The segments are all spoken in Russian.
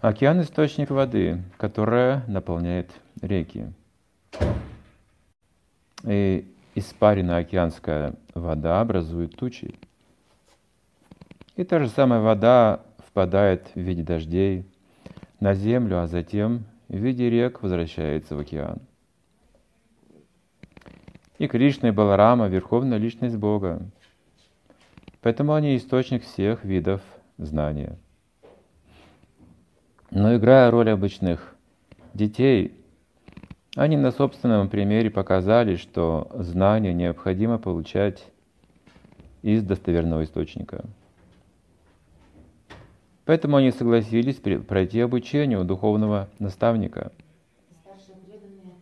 Океан — источник воды, которая наполняет реки. И испаренная океанская вода образует тучи. И та же самая вода впадает в виде дождей на землю, а затем в виде рек возвращается в океан. И Кришна и Баларама — верховная личность Бога. Поэтому они источник всех видов знания. Но играя роль обычных детей, они на собственном примере показали, что знания необходимо получать из достоверного источника. Поэтому они согласились пройти обучение у духовного наставника. Старшие преданные.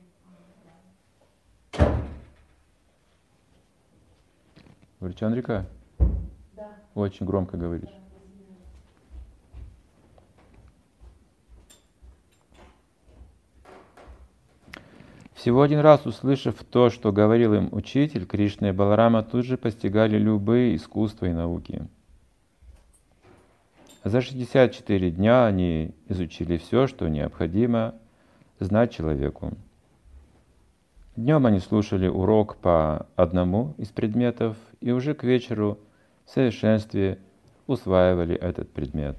Чандрика? Да. Очень громко говоришь. Всего один раз услышав то, что говорил им учитель, Кришна и Баларама тут же постигали любые искусства и науки. За 64 дня они изучили все, что необходимо знать человеку. Днем они слушали урок по одному из предметов и уже к вечеру в совершенстве усваивали этот предмет.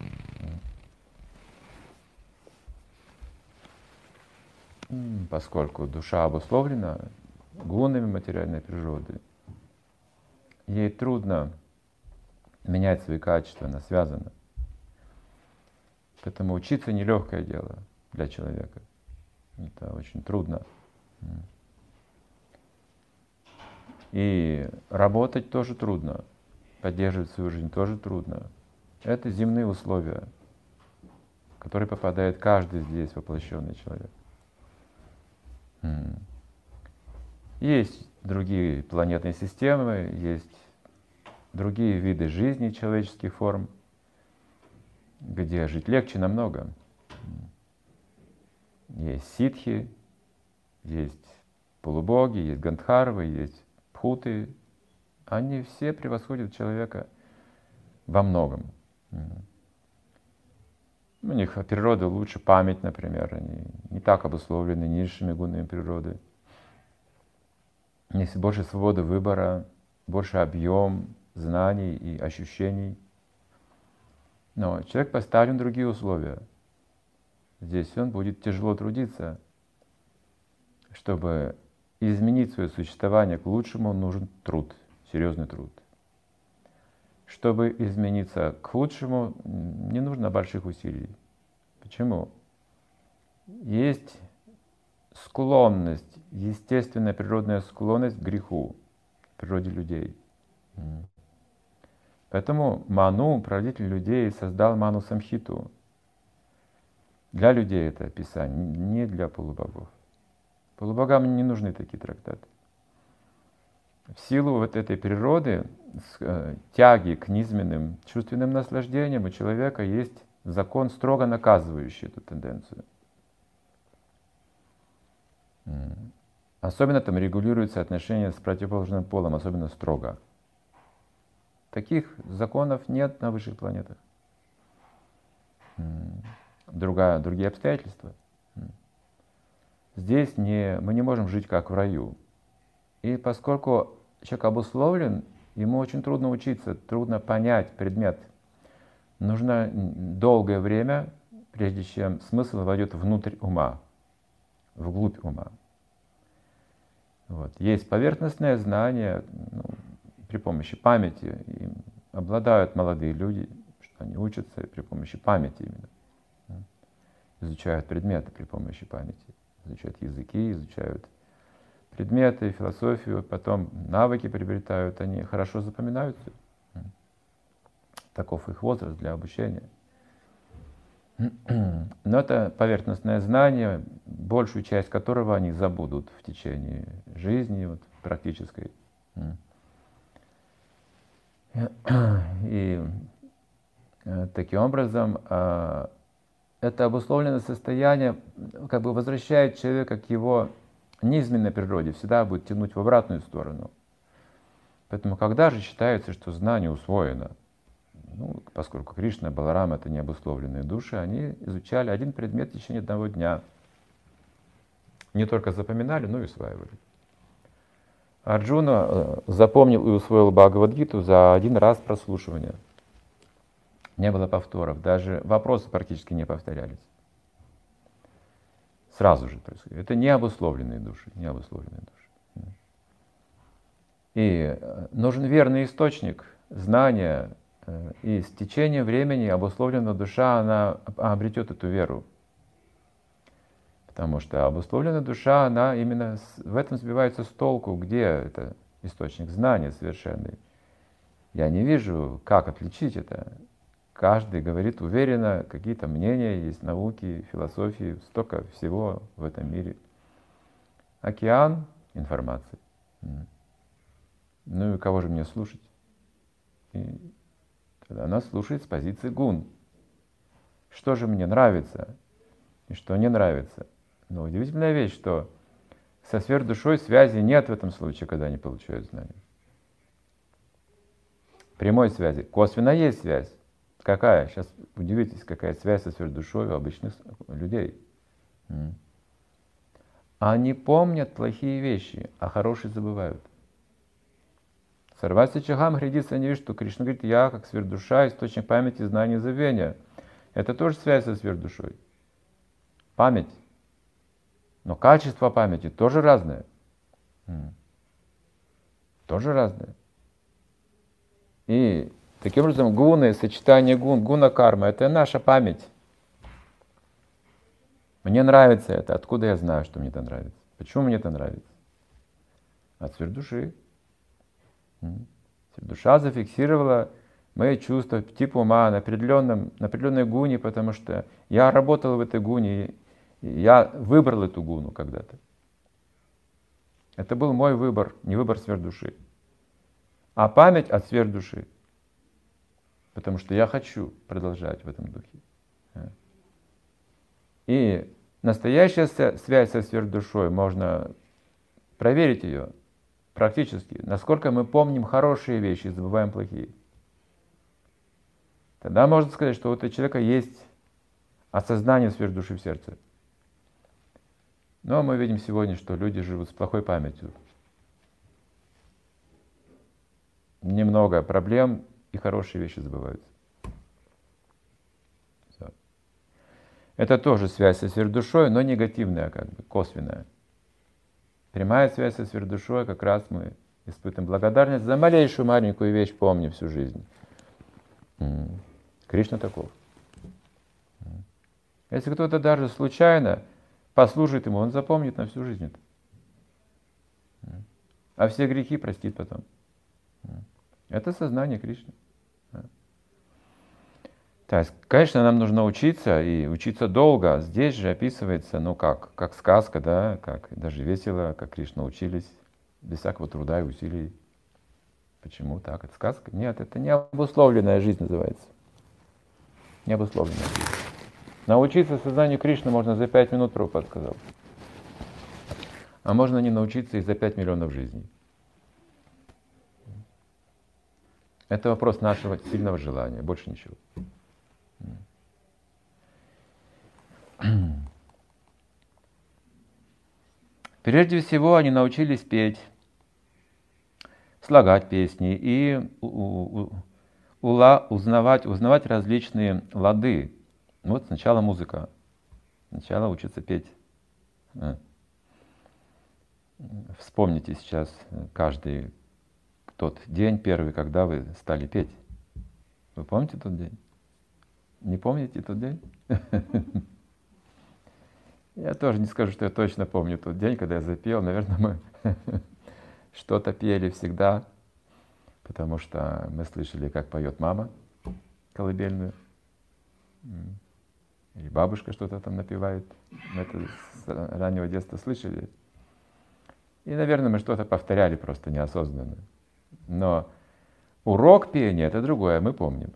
Поскольку душа обусловлена гунами материальной природы, ей трудно менять свои качества, она связана. Поэтому учиться нелегкое дело для человека. Это очень трудно. И работать тоже трудно, поддерживать свою жизнь тоже трудно. Это земные условия, в которые попадает каждый здесь воплощенный человек. Есть другие планетные системы, есть другие виды жизни человеческих форм, где жить легче намного. Есть ситхи, есть полубоги, есть гандхарвы, есть пхуты. Они все превосходят человека во многом. У них природа лучше, память, например, они не так обусловлены низшими гунами природы. Есть больше свободы выбора, больше объем знаний и ощущений. Но человек поставлен в другие условия. Здесь он будет тяжело трудиться. Чтобы изменить свое существование к лучшему, нужен труд, серьезный труд. Чтобы измениться к лучшему, не нужно больших усилий. Почему? Есть склонность, естественная природная склонность к греху в природе людей. Поэтому Ману, правитель людей, создал Ману Самхиту. Для людей это писание, не для полубогов. Полубогам не нужны такие трактаты. В силу вот этой природы, тяги к низменным чувственным наслаждениям, у человека есть закон, строго наказывающий эту тенденцию. Особенно там регулируются отношения с противоположным полом, особенно строго. Таких законов нет на высших планетах. Другие обстоятельства. Здесь мы не можем жить как в раю. И поскольку человек обусловлен, ему очень трудно учиться, трудно понять предмет. Нужно долгое время, прежде чем смысл войдет внутрь ума, вглубь ума. Вот. Есть поверхностное знание, при помощи памяти. Им обладают молодые люди, что они учатся при помощи памяти именно. Изучают предметы при помощи памяти. Изучают языки, изучают предметы, философию, потом навыки приобретают, они хорошо запоминаются. Таков их возраст для обучения. Но это поверхностное знание, большую часть которого они забудут в течение жизни вот, практической. И таким образом это обусловленное состояние как бы возвращает человека к его низменной природе, всегда будет тянуть в обратную сторону. Поэтому когда же считается, что знание усвоено? Ну, поскольку Кришна, Баларам — это необусловленные души, они изучали один предмет в течение одного дня. Не только запоминали, но и усваивали. Арджуна запомнил и усвоил Бхагавад-гиту за один раз прослушивания. Не было повторов, даже вопросы практически не повторялись. Сразу же происходит. Это необусловленные души, необусловленные души. И нужен верный источник знания, и с течением времени обусловленная душа, она обретет эту веру. Потому что обусловленная душа, она именно в этом сбивается с толку, где это источник знания совершенный. Я не вижу, как отличить это. Каждый говорит уверенно, какие-то мнения есть, науки, философии, столько всего в этом мире. Океан информации. Ну и кого же мне слушать? И тогда она слушает с позиции гун. Что же мне нравится и что не нравится? Но удивительная вещь, что со сверхдушой связи нет в этом случае, когда они получают знания. Прямой связи. Косвенно есть связь. Какая? Сейчас удивитесь, какая связь со сверхдушой у обычных людей. Они помнят плохие вещи, а хорошие забывают. Сарваси Чахам Хридиса не видит, что Кришна говорит: я, как сверхдуша, источник памяти, знаний, забвения. Это тоже связь со сверхдушой. Память. Но качество памяти тоже разное. Тоже разное. И таким образом гуны, сочетание гун, гуна-карма — это наша память. Мне нравится это. Откуда я знаю, что мне это нравится? Почему мне это нравится? От сверхдуши. Душа зафиксировала мои чувства, тип ума на определенной гуне, потому что я работал в этой гуне, и я выбрал эту гуну когда-то. Это был мой выбор, не выбор сверхдуши. А память от сверхдуши, потому что я хочу продолжать в этом духе. И настоящая связь со сверхдушой, можно проверить ее практически, насколько мы помним хорошие вещи и забываем плохие. Тогда можно сказать, что у этого человека есть осознание сверхдуши в сердце. Но мы видим сегодня, что люди живут с плохой памятью. Немного проблем, и хорошие вещи забываются. Все. Это тоже связь со сверхдушой, но негативная, как бы, косвенная. Прямая связь со сверхдушой, как раз мы испытываем благодарность за малейшую маленькую вещь, помним всю жизнь. Кришна таков. Если кто-то даже случайно послужит ему, он запомнит на всю жизнь это. А все грехи простит потом. Это сознание Кришны. То есть, конечно, нам нужно учиться, и учиться долго. Здесь же описывается, ну как сказка, да, как даже весело, как Кришна учились, без всякого труда и усилий. Почему так? Это сказка? Нет, это необусловленная жизнь называется. Необусловленная жизнь. Научиться сознанию Кришны можно за 5 минут, Прабхупада сказал. А можно не научиться и за 5 миллионов жизней. Это вопрос нашего сильного желания, больше ничего. Прежде всего они научились петь, слагать песни и узнавать различные лады. Вот сначала музыка, сначала учатся петь. Вспомните сейчас каждый тот день первый, когда вы стали петь. Вы помните тот день? Не помните тот день? Я тоже не скажу, что я точно помню тот день, когда я запел. Наверное, мы что-то пели всегда, потому что мы слышали, как поет мама колыбельную. Или бабушка что-то там напевает. Мы это с раннего детства слышали. И, наверное, мы что-то повторяли просто неосознанно. Но урок пения — это другое, мы помним.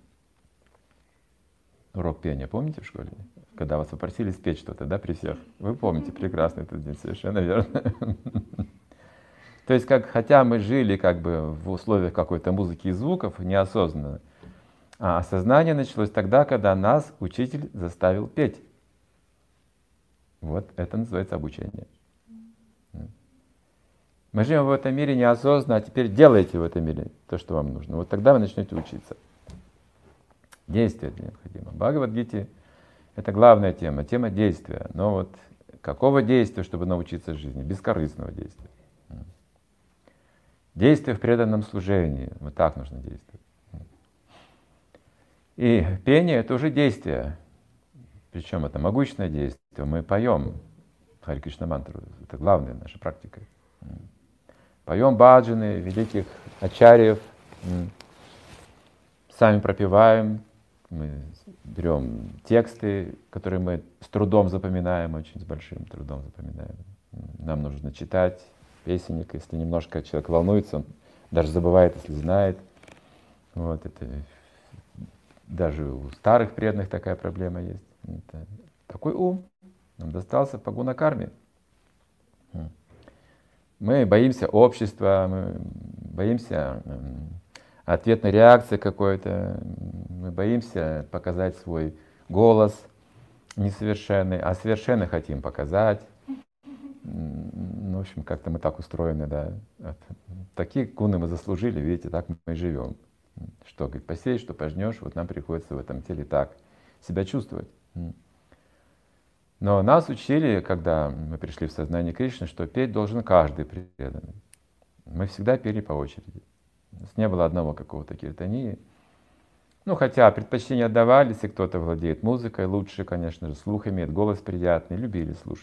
Урок пения, помните в школе? Когда вас попросили спеть что-то, да, при всех? Вы помните прекрасно этот день, совершенно верно. То есть, хотя мы жили как бы в условиях какой-то музыки и звуков неосознанно, А осознание началось тогда, когда нас учитель заставил петь. Вот это называется обучение. Мы живем в этом мире неосознанно, а теперь делайте в этом мире то, что вам нужно. Вот тогда вы начнете учиться. Действие необходимо. В Бхагавад-гите это главная тема, тема действия. Но вот какого действия, чтобы научиться жизни? Бескорыстного действия. Действие в преданном служении. Вот так нужно действовать. И пение — это уже действие. Причем это могущественное действие. Мы поем Хари Кришна мантру. Это главная наша практика. Поем баджаны великих ачарьев, сами пропеваем, мы берем тексты, которые мы с трудом запоминаем, очень с большим трудом запоминаем. Нам нужно читать песенник, если немножко человек волнуется, он даже забывает, если знает. Вот это даже у старых преданных такая проблема есть. Это такой ум нам достался по гунакарме. Мы боимся общества, мы боимся ответной реакции какой-то, мы боимся показать свой голос несовершенный, а совершенно хотим показать. Ну, в общем, как-то мы так устроены, да. Такие гуны мы заслужили, видите, так мы и живем. Что, говорит, посеешь, что пожнешь, вот нам приходится в этом теле так себя чувствовать. Но нас учили, когда мы пришли в сознание Кришны, что петь должен каждый преданный. Мы всегда пели по очереди. У нас не было одного какого-то киртании. Ну, хотя предпочтение отдавали, если кто-то владеет музыкой, лучше, конечно же, слух имеет, голос приятный, любили слушать.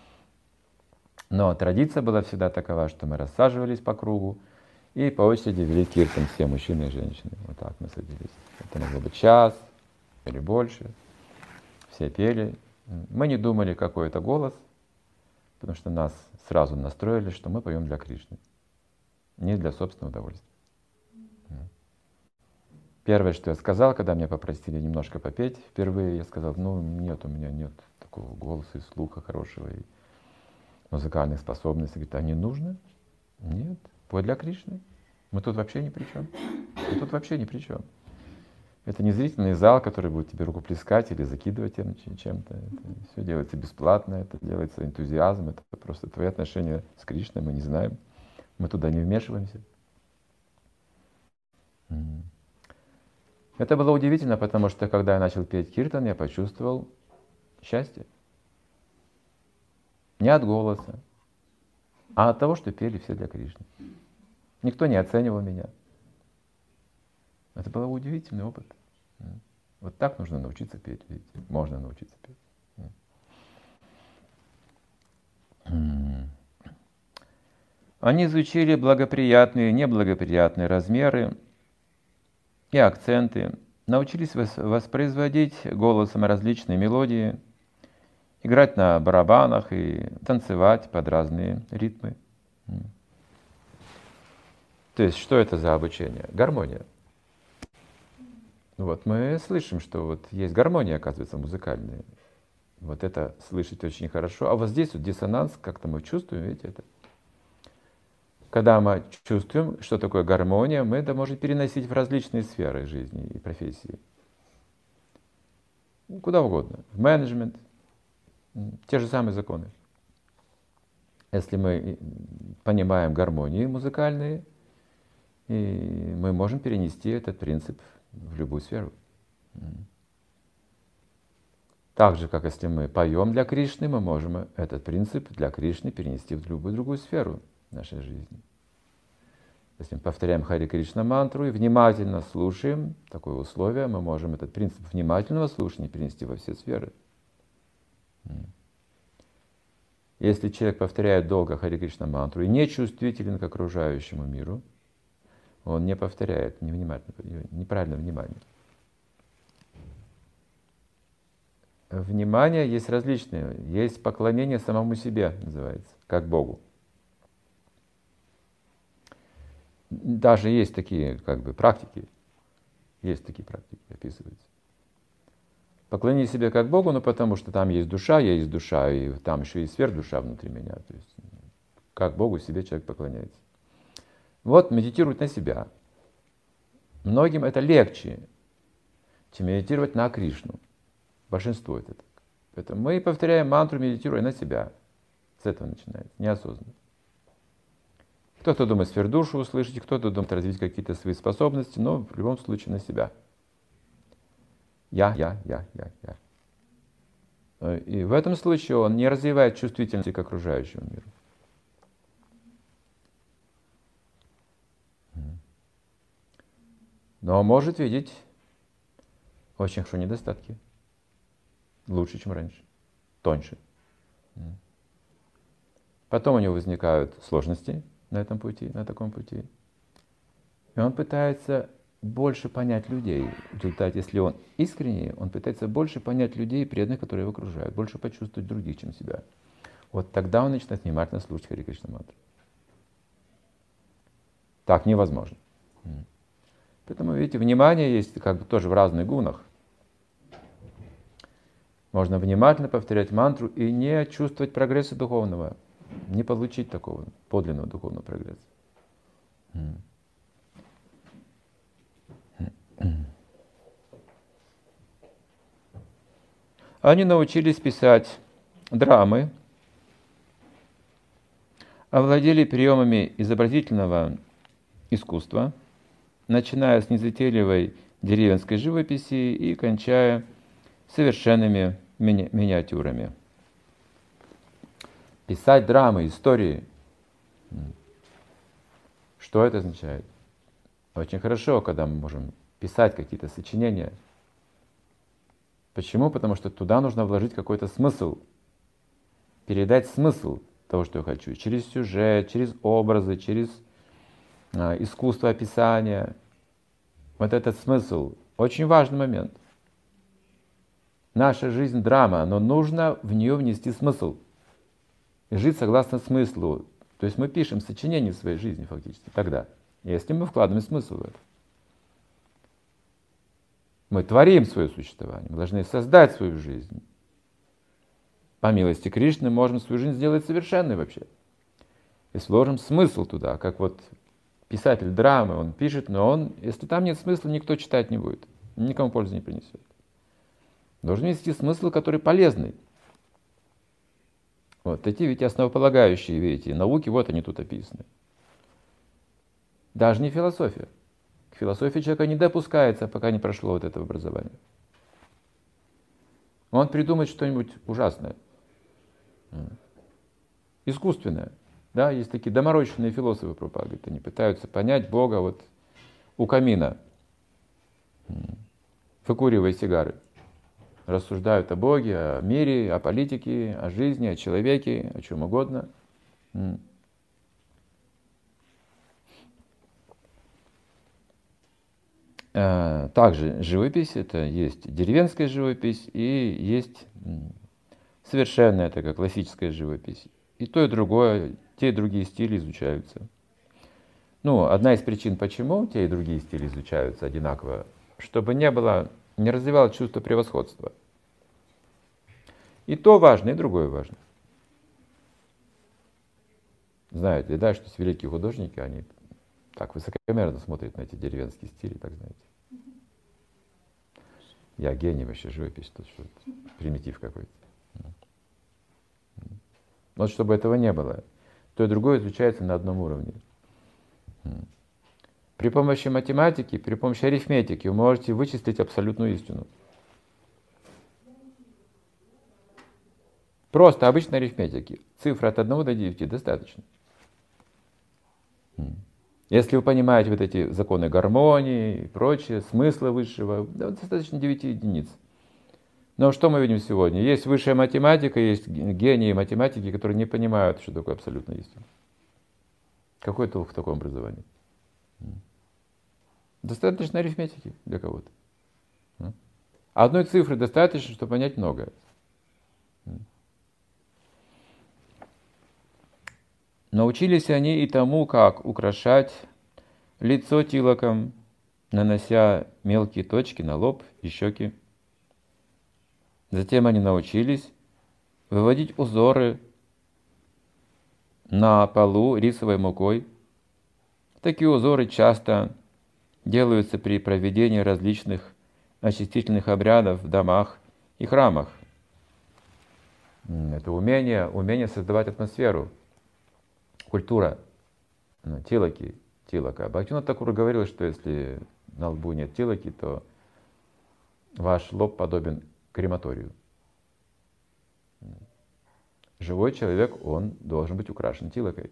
Но традиция была всегда такова, что мы рассаживались по кругу и по очереди вели киртан, все мужчины и женщины. Вот так мы садились. Это могло быть час или больше. Все пели. Мы не думали, какой это голос, потому что нас сразу настроили, что мы поем для Кришны, не для собственного удовольствия. Первое, что я сказал, когда меня попросили немножко попеть, впервые я сказал, ну нет, у меня нет такого голоса и слуха хорошего, и музыкальных способностей. Говорит, а не нужно? Нет, пой для Кришны. Мы тут вообще ни при чем. Мы тут вообще ни при чем. Это не зрительный зал, который будет тебе рукоплескать или закидывать чем-то. Это все делается бесплатно, это делается энтузиазм, это просто твои отношения с Кришной, мы не знаем, мы туда не вмешиваемся. Это было удивительно, потому что когда я начал петь киртан, я почувствовал счастье. Не от голоса, а от того, что пели все для Кришны. Никто не оценивал меня. Это был удивительный опыт. Вот так нужно научиться петь, видите? Можно научиться петь. Они изучили благоприятные и неблагоприятные размеры и акценты, научились воспроизводить голосом различные мелодии, играть на барабанах и танцевать под разные ритмы. То есть, что это за обучение? Гармония. Вот мы слышим, что вот есть гармония, оказывается, музыкальная. Вот это слышать очень хорошо. А вот здесь вот диссонанс, как-то мы чувствуем, видите, это. Когда мы чувствуем, что такое гармония, мы это можем переносить в различные сферы жизни и профессии. Куда угодно. В менеджмент. Те же самые законы. Если мы понимаем гармонии музыкальные, и мы можем перенести этот принцип в любую сферу. Так же, как если мы поем для Кришны, мы можем этот принцип для Кришны перенести в любую другую сферу нашей жизни. Если мы повторяем Хари Кришна мантру и внимательно слушаем, такое условие, мы можем этот принцип внимательного слушания перенести во все сферы. Если человек повторяет долго Хари Кришна мантру и не чувствителен к окружающему миру, он не повторяет неправильное внимание. Внимание есть различные. Есть поклонение самому себе, называется, как Богу. Даже есть такие практики. Есть такие практики, описываются. Поклонение себе как Богу, но потому что там есть душа, я есть душа, и там еще есть сверхдуша внутри меня. То есть, как Богу себе человек поклоняется. Вот медитирует на себя. Многим это легче, чем медитировать на Кришну. Большинство это так. Поэтому мы повторяем мантру, медитируя на себя. С этого начинается, неосознанно. Кто-то думает сферу душу услышать, кто-то думает развить какие-то свои способности, но в любом случае на себя. Я. И в этом случае он не развивает чувствительности к окружающему миру. Но может видеть очень хорошо недостатки. Лучше, чем раньше. Тоньше. Потом у него возникают сложности на этом пути, на таком пути. И он пытается больше понять людей. В результате, если он искренний, он пытается больше понять людей, преданных, которые его окружают, больше почувствовать других, чем себя. Вот тогда он начинает внимательно слушать Хари Кришна мантру. Так невозможно. Поэтому, видите, внимание есть как бы тоже в разных гунах. Можно внимательно повторять мантру и не чувствовать прогресса духовного, не получить такого подлинного духовного прогресса. Они научились писать драмы, овладели приемами изобразительного искусства, начиная с незатейливой деревенской живописи и кончая совершенными миниатюрами. Писать драмы, истории. Что это означает? Очень хорошо, когда мы можем писать какие-то сочинения. Почему? Потому что туда нужно вложить какой-то смысл, передать смысл того, что я хочу, через сюжет, через образы, через искусство описания. Вот этот смысл очень важный момент. Наша жизнь драма, но нужно в нее внести смысл. И жить согласно смыслу. То есть мы пишем сочинение в своей жизни фактически тогда, если мы вкладываем смысл в это. Мы творим свое существование, мы должны создать свою жизнь. По милости Кришны можем свою жизнь сделать совершенной вообще. И сложим смысл туда, как вот писатель драмы, он пишет, но он, если там нет смысла, никто читать не будет, никому пользы не принесет. Должен нести смысл, который полезный. Вот эти ведь основополагающие, видите, науки, вот они тут описаны. Даже не философия. К философии человека не допускается, пока не прошло вот это образование. Он придумает что-нибудь ужасное, искусственное. Да, есть такие доморощенные философы Прабхупады, они пытаются понять Бога вот у камина, выкуривая сигары. Рассуждают о Боге, о мире, о политике, о жизни, о человеке, о чем угодно. Также живопись, это есть деревенская живопись и есть совершенная такая классическая живопись. И то, и другое, те и другие стили изучаются. Ну, одна из причин, почему те и другие стили изучаются одинаково, чтобы не развивалось чувство превосходства. И то важно, и другое важно. Знаете, да, что великие художники, они так высокомерно смотрят на эти деревенские стили, так знаете. Я гений вообще живописи, тут что-то, примитив какой-то. Вот чтобы этого не было, то и другое изучается на одном уровне. При помощи математики, при помощи арифметики вы можете вычислить абсолютную истину. Просто обычной арифметики. Цифры от 1 до 9 достаточно. Если вы понимаете вот эти законы гармонии и прочее, смысла высшего, да, достаточно 9 единиц. Но что мы видим сегодня? Есть высшая математика, есть гении математики, которые не понимают, что такое абсолютная истина. Какой толк в таком образовании? Достаточно арифметики для кого-то. Одной цифры достаточно, чтобы понять многое. Научились они и тому, как украшать лицо тилаком, нанося мелкие точки на лоб и щеки. Затем они научились выводить узоры на полу рисовой мукой. Такие узоры часто делаются при проведении различных очистительных обрядов в домах и храмах. Это умение создавать атмосферу, культура, тилаки, тилака. Бхактивинод Такур говорил, что если на лбу нет тилаки, то ваш лоб подобен крематорию. Живой человек, он должен быть украшен тилакой.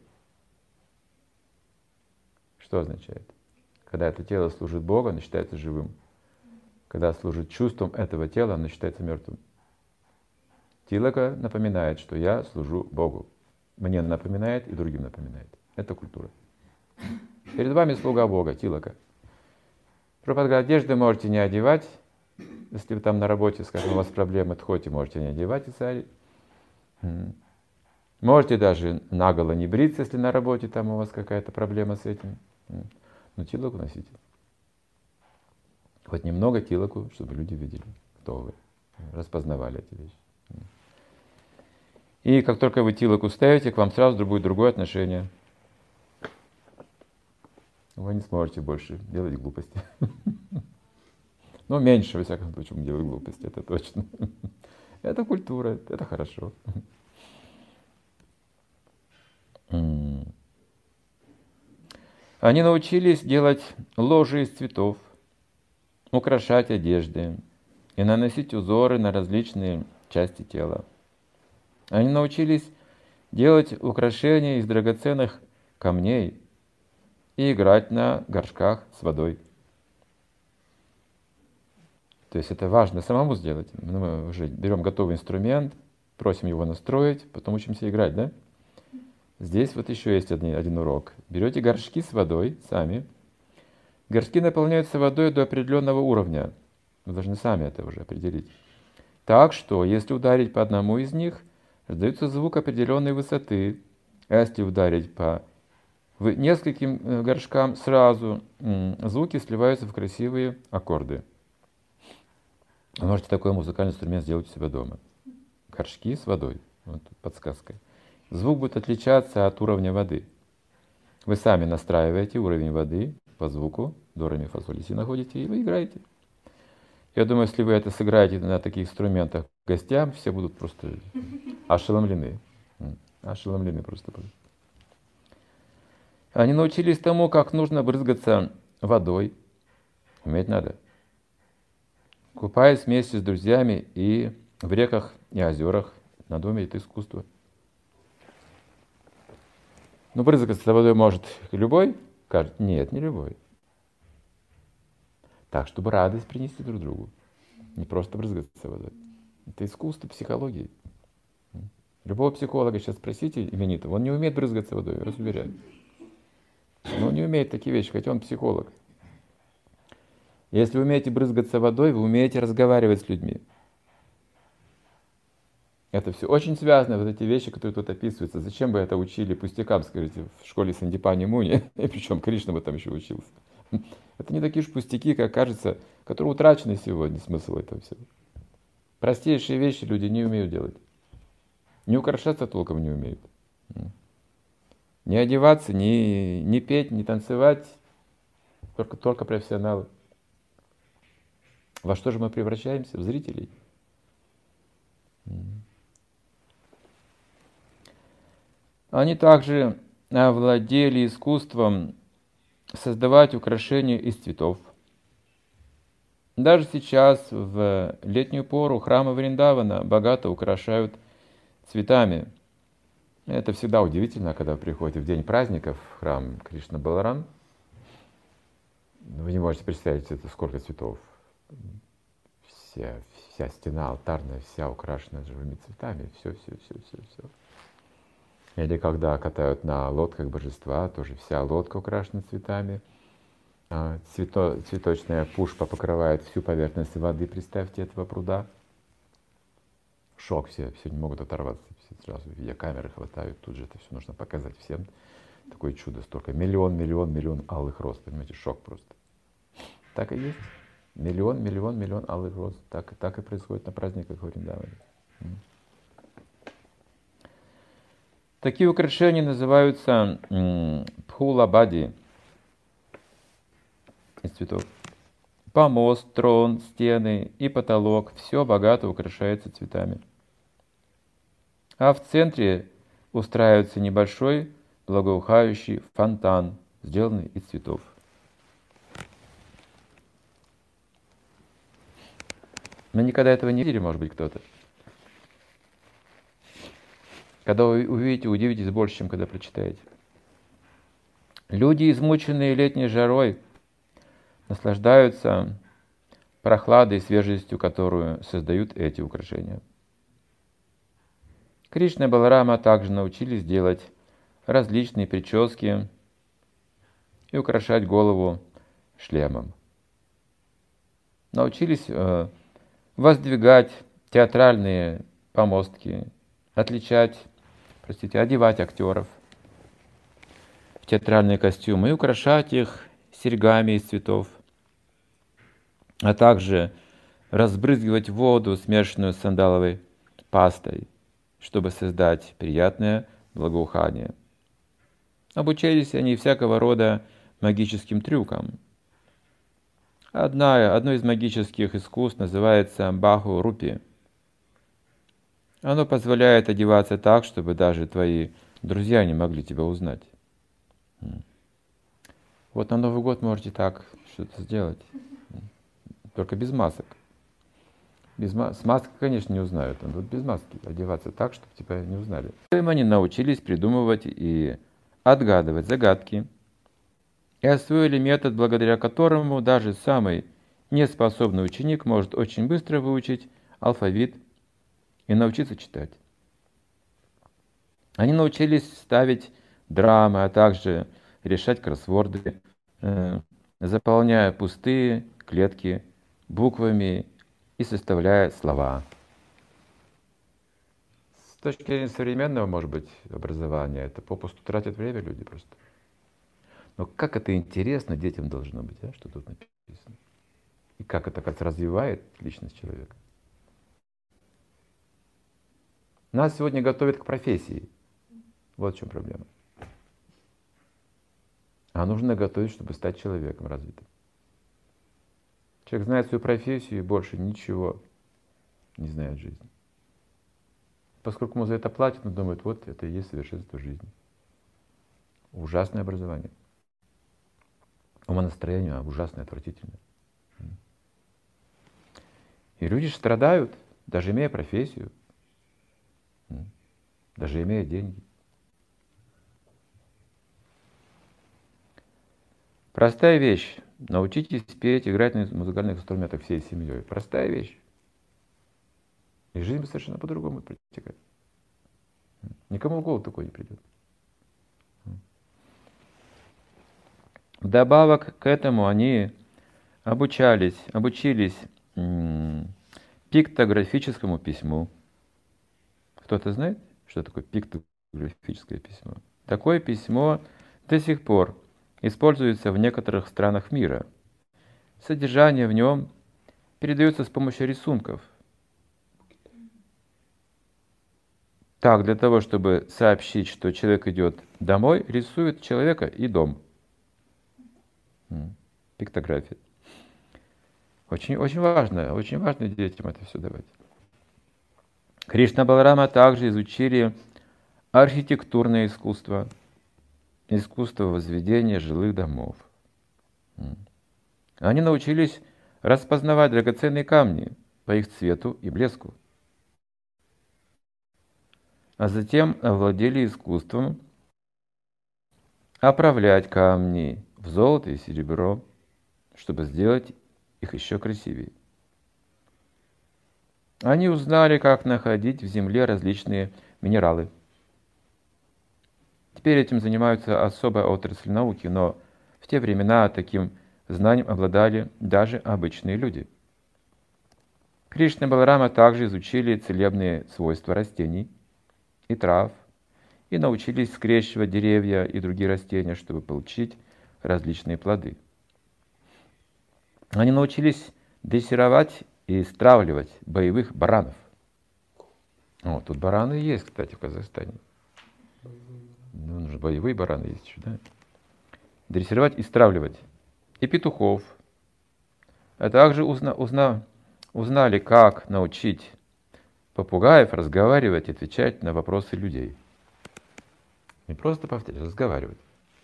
Что означает? Когда это тело служит Богу, оно считается живым. Когда служит чувством этого тела, оно считается мертвым. Тилака напоминает, что я служу Богу. Мне напоминает и другим напоминает. Это культура. Перед вами слуга Бога, тилака. Прабхупада говорит, одежды можете не одевать. Если вы там на работе, скажем, у вас проблемы, тхоти, можете не одевать и сари. Можете даже наголо не бриться, если на работе там у вас какая-то проблема с этим. Но тилаку носите. Хоть немного тилаку, чтобы люди видели, кто вы, распознавали эти вещи. И как только вы тилаку ставите, к вам сразу будет другое отношение. Вы не сможете больше делать глупости. Ну, меньше, во всяком случае, делать глупости, это точно. Это культура, это хорошо. Они научились делать ложи из цветов, украшать одежды и наносить узоры на различные части тела. Они научились делать украшения из драгоценных камней и играть на горшках с водой. То есть это важно самому сделать. Мы уже берем готовый инструмент, просим его настроить, потом учимся играть, да? Здесь вот еще есть один урок. Берете горшки с водой сами. Горшки наполняются водой до определенного уровня. Вы должны сами это уже определить. Так что, если ударить по одному из них, раздается звук определенной высоты. А если ударить по нескольким горшкам сразу, звуки сливаются в красивые аккорды. Вы можете такой музыкальный инструмент сделать у себя дома. Горшки с водой. Вот подсказка. Звук будет отличаться от уровня воды. Вы сами настраиваете уровень воды по звуку, до, ре, ми, фа, соль, си находите, и вы играете. Я думаю, если вы это сыграете на таких инструментах гостям, все будут просто ошеломлены. Ошеломлены просто будут. Они научились тому, как нужно брызгаться водой. Уметь надо. Купаясь вместе с друзьями и в реках и озерах, надо уметь это искусство. Ну, брызгаться водой может любой? Скажет, нет, не любой. Так, чтобы радость принести друг другу. Не просто брызгаться водой. Это искусство психологии. Любого психолога сейчас спросите именитого, он не умеет брызгаться водой, я вас уверяю. Но он не умеет такие вещи, хотя он психолог. Если вы умеете брызгаться водой, вы умеете разговаривать с людьми. Это все очень связано, вот эти вещи, которые тут описываются. Зачем вы это учили пустякам, скажите, в школе Сандипани Муни, и причем Кришна бы там еще учился. Это не такие уж пустяки, как кажется, которые утрачены сегодня, смысл этого всего. Простейшие вещи люди не умеют делать. Не украшаться толком не умеют. Не одеваться, не петь, не танцевать. Только профессионалы. Во что же мы превращаемся? В зрителей. Они также овладели искусством создавать украшения из цветов. Даже сейчас, в летнюю пору, храмы Вриндавана богато украшают цветами. Это всегда удивительно, когда вы приходите в день праздников в храм Кришна Баларам. Вы не можете представить, это сколько цветов. Вся стена алтарная, вся украшена живыми цветами. Все. Или когда катают на лодках божества, тоже вся лодка украшена цветами. Цветочная пушпа покрывает всю поверхность воды, представьте, этого пруда. Шок, все не могут оторваться, все сразу видеокамеры хватают, тут же это все нужно показать всем. Такое чудо, столько, миллион алых роз, понимаете, шок просто. Так и есть. Миллион алых роз. Так и происходит на праздниках в Вриндаване. Такие украшения называются пхулабади из цветов. помост, трон, стены и потолок — все богато украшается цветами. А в центре устраивается небольшой благоухающий фонтан, сделанный из цветов. Мы никогда этого не видели, может быть, кто-то. Когда вы увидите, удивитесь больше, чем когда прочитаете. Люди, измученные летней жарой, наслаждаются прохладой и свежестью, которую создают эти украшения. Кришна и Баларама также научились делать различные прически и украшать голову шлемом. Научились воздвигать театральные помостки, одевать актеров в театральные костюмы и украшать их серьгами из цветов, а также разбрызгивать воду, смешанную с сандаловой пастой, чтобы создать приятное благоухание. Обучались они всякого рода магическим трюкам. Одно из магических искусств называется баху-рупи. Оно позволяет одеваться так, чтобы даже твои друзья не могли тебя узнать. Вот на Новый год можете так что-то сделать, только без масок. С маской, конечно, не узнают, а вот без маски одеваться так, чтобы тебя не узнали. Они научились придумывать и отгадывать загадки, и освоили метод, благодаря которому даже самый неспособный ученик может очень быстро выучить алфавит и научиться читать. Они научились ставить драмы, а также решать кроссворды, заполняя пустые клетки буквами и составляя слова. С точки зрения современного, может быть, образования, это попусту тратят время люди просто. Но как это интересно детям должно быть, что тут написано. И как это, как развивает личность человека. Нас сегодня готовят к профессии. Вот в чем проблема. А нужно готовить, чтобы стать человеком развитым. Человек знает свою профессию и больше ничего не знает в жизни. Поскольку ему за это платят, он думает, вот это и есть совершенство жизни. Ужасное образование. Умонастроение ужасное, отвратительное. И люди страдают, даже имея профессию, даже имея деньги. Простая вещь. Научитесь петь, играть на музыкальных инструментах всей семьей. Простая вещь. И жизнь совершенно по-другому протекает. Никому в голову такое не придет. Вдобавок к этому они обучились пиктографическому письму. Кто-то знает, что такое пиктографическое письмо? Такое письмо до сих пор используется в некоторых странах мира. Содержание в нем передается с помощью рисунков. Так, для того, чтобы сообщить, что человек идет домой, рисует человека и дом. Пиктография. Очень важно детям это все давать. Кришна и Баларама также изучили архитектурное искусство, искусство возведения жилых домов. Они научились распознавать драгоценные камни по их цвету и блеску. А затем овладели искусством оправлять камни в золото и серебро, чтобы сделать их еще красивее. Они узнали, как находить в земле различные минералы. Теперь этим занимаются особая отрасль науки, но в те времена таким знанием обладали даже обычные люди. Кришна и Баларама также изучили целебные свойства растений и трав и научились скрещивать деревья и другие растения, чтобы получить различные плоды. Они научились дрессировать и стравливать боевых баранов. Тут бараны есть, кстати, в Казахстане. Нужны боевые бараны есть еще, да? Дрессировать и стравливать. И петухов, А также узнали, как научить попугаев разговаривать и отвечать на вопросы людей. Не просто повторять, разговаривать.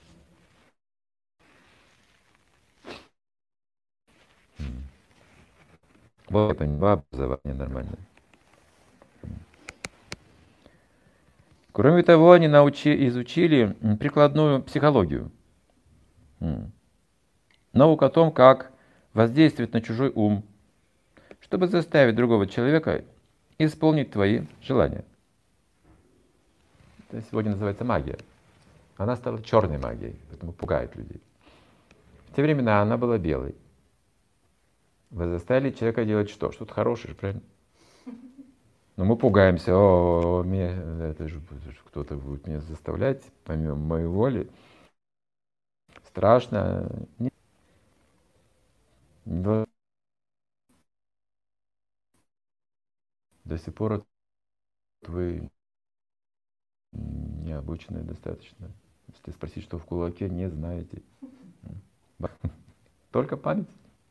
Вот это образование нормальное. Кроме того, они изучили прикладную психологию. Науку о том, как воздействовать на чужой ум, чтобы заставить другого человека исполнить твои желания. Это сегодня называется магия. Она стала черной магией, поэтому пугает людей. В те времена она была белой. Вы заставили человека делать что? Что-то хорошее, правильно? Но мы пугаемся, это же кто-то будет меня заставлять, помимо моей воли. Страшно. До сих пор вы не обучены достаточно. Если спросить, что в кулаке, не знаете. Только память.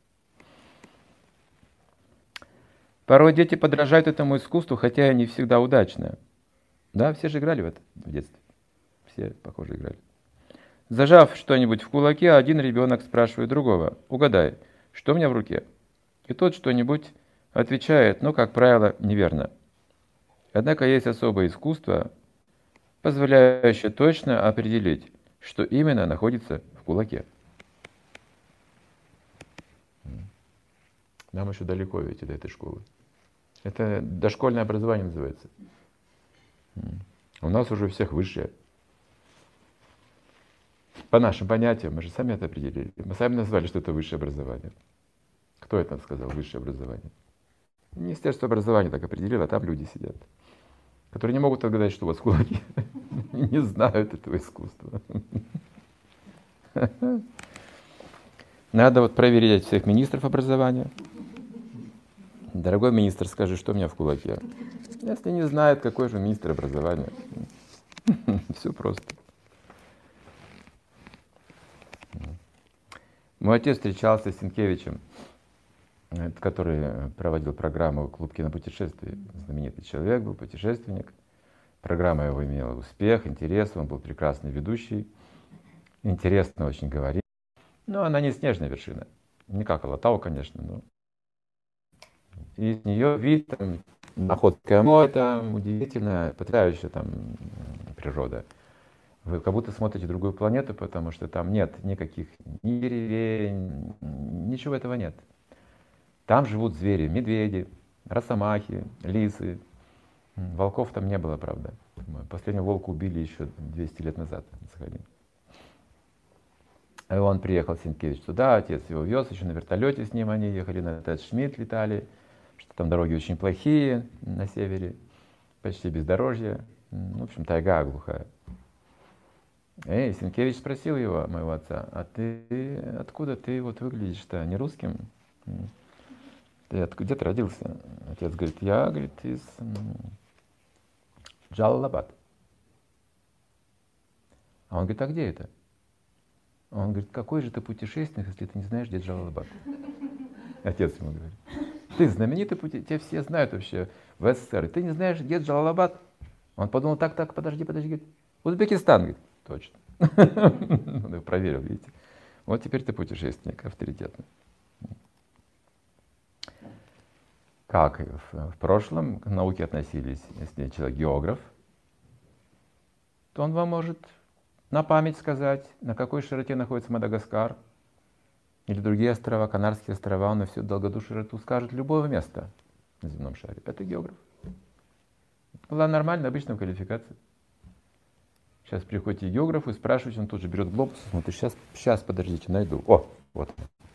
Порой дети подражают этому искусству, хотя и не всегда удачно. Да, все же играли в это в детстве. Все, похоже, играли. Зажав что-нибудь в кулаке, один ребенок спрашивает другого: угадай, что у меня в руке? И тот что-нибудь отвечает, но, как правило, неверно. Однако есть особое искусство, позволяющее точно определить, что именно находится в кулаке. Нам еще далеко ведь до этой школы. Это дошкольное образование называется. У нас уже у всех высшее. По нашим понятиям, мы же сами это определили. Мы сами назвали, что это высшее образование. Кто это сказал, высшее образование? Министерство образования так определило, а там люди сидят, которые не могут отгадать, что у вас в кулаке. Не знают этого искусства. Надо вот проверять всех министров образования. Дорогой министр, скажи, что у меня в кулаке. Если не знает, какой же министр образования. Все просто. Мой отец встречался с Сенкевичем, который проводил программу «Клуб кинопутешествий». Знаменитый человек был, путешественник. Программа его имела успех, интерес, он был прекрасный ведущий. Интересно очень говорить. Но она не снежная вершина. Не как Алатау, конечно, но... И с нее вид, там, Находка море, там удивительная, потрясающая там природа. Вы как будто смотрите другую планету, потому что там нет никаких ни деревень, ничего этого нет. Там живут звери, медведи, росомахи, лисы. Волков там не было, правда. Последнего волка убили еще 200 лет назад на Сахалине. И он приехал, Сенкевич, туда, отец его вез, еще на вертолете с ним они ехали, на Тед Шмидт летали, что там дороги очень плохие на севере, почти бездорожье, в общем, тайга глухая. И Сенкевич спросил его, моего отца: а ты откуда ты вот выглядишь-то, не русским? Ты где ты родился? Отец говорит: я, говорит, из Джалалабад. А он говорит: а где это? Он говорит: какой же ты путешественник, если ты не знаешь, где Джалалабад? Отец ему говорит: ты знаменитый путешественник, тебя все знают вообще в СССР, ты не знаешь, где Джалалабад? Он подумал: так, подожди, говорит, Узбекистан, говорит. Точно. Он проверил, видите. Вот теперь ты путешественник авторитетный. Как в прошлом к науке относились, если человек географ, то он вам может на память сказать, на какой широте находится Мадагаскар или другие острова, Канарские острова, он на всю долготу широту скажет любое место на земном шаре. Это географ. Это была нормальная, обычная квалификация. Сейчас приходите к географу и спрашиваете, он тут же берет глобус, смотрит: сейчас, подождите, найду. О, вот.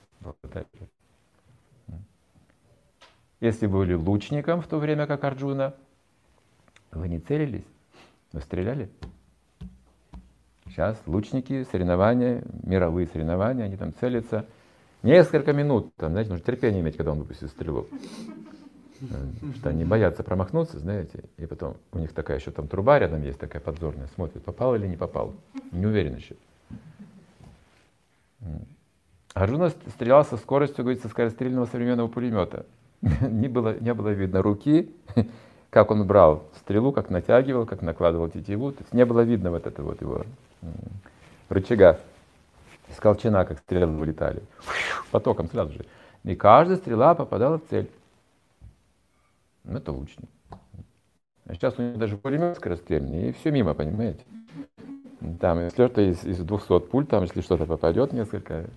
Если вы были лучником в то время, как Арджуна, вы не целились, вы стреляли. Сейчас лучники, соревнования, мировые соревнования, они там целятся несколько минут. Там, знаете, нужно терпение иметь, когда он выпустит стрелу. Что они боятся промахнуться, знаете, и потом у них такая еще там труба рядом есть, такая подзорная, смотрит, попал или не попал. Не уверен еще. Арджуна стрелял со скоростью, говорится, скорострельного современного пулемета. Не было видно руки, как он брал стрелу, как натягивал, как накладывал тетиву. То есть не было видно вот этого вот его рычага, с колчана, как стрелы вылетали. Потоком сразу же. И каждая стрела попадала в цель. Это лучник. А сейчас у него даже пулемет скорострельный, и все мимо, понимаете? Там, если что, из 200 пуль, там, если что-то попадет, несколько.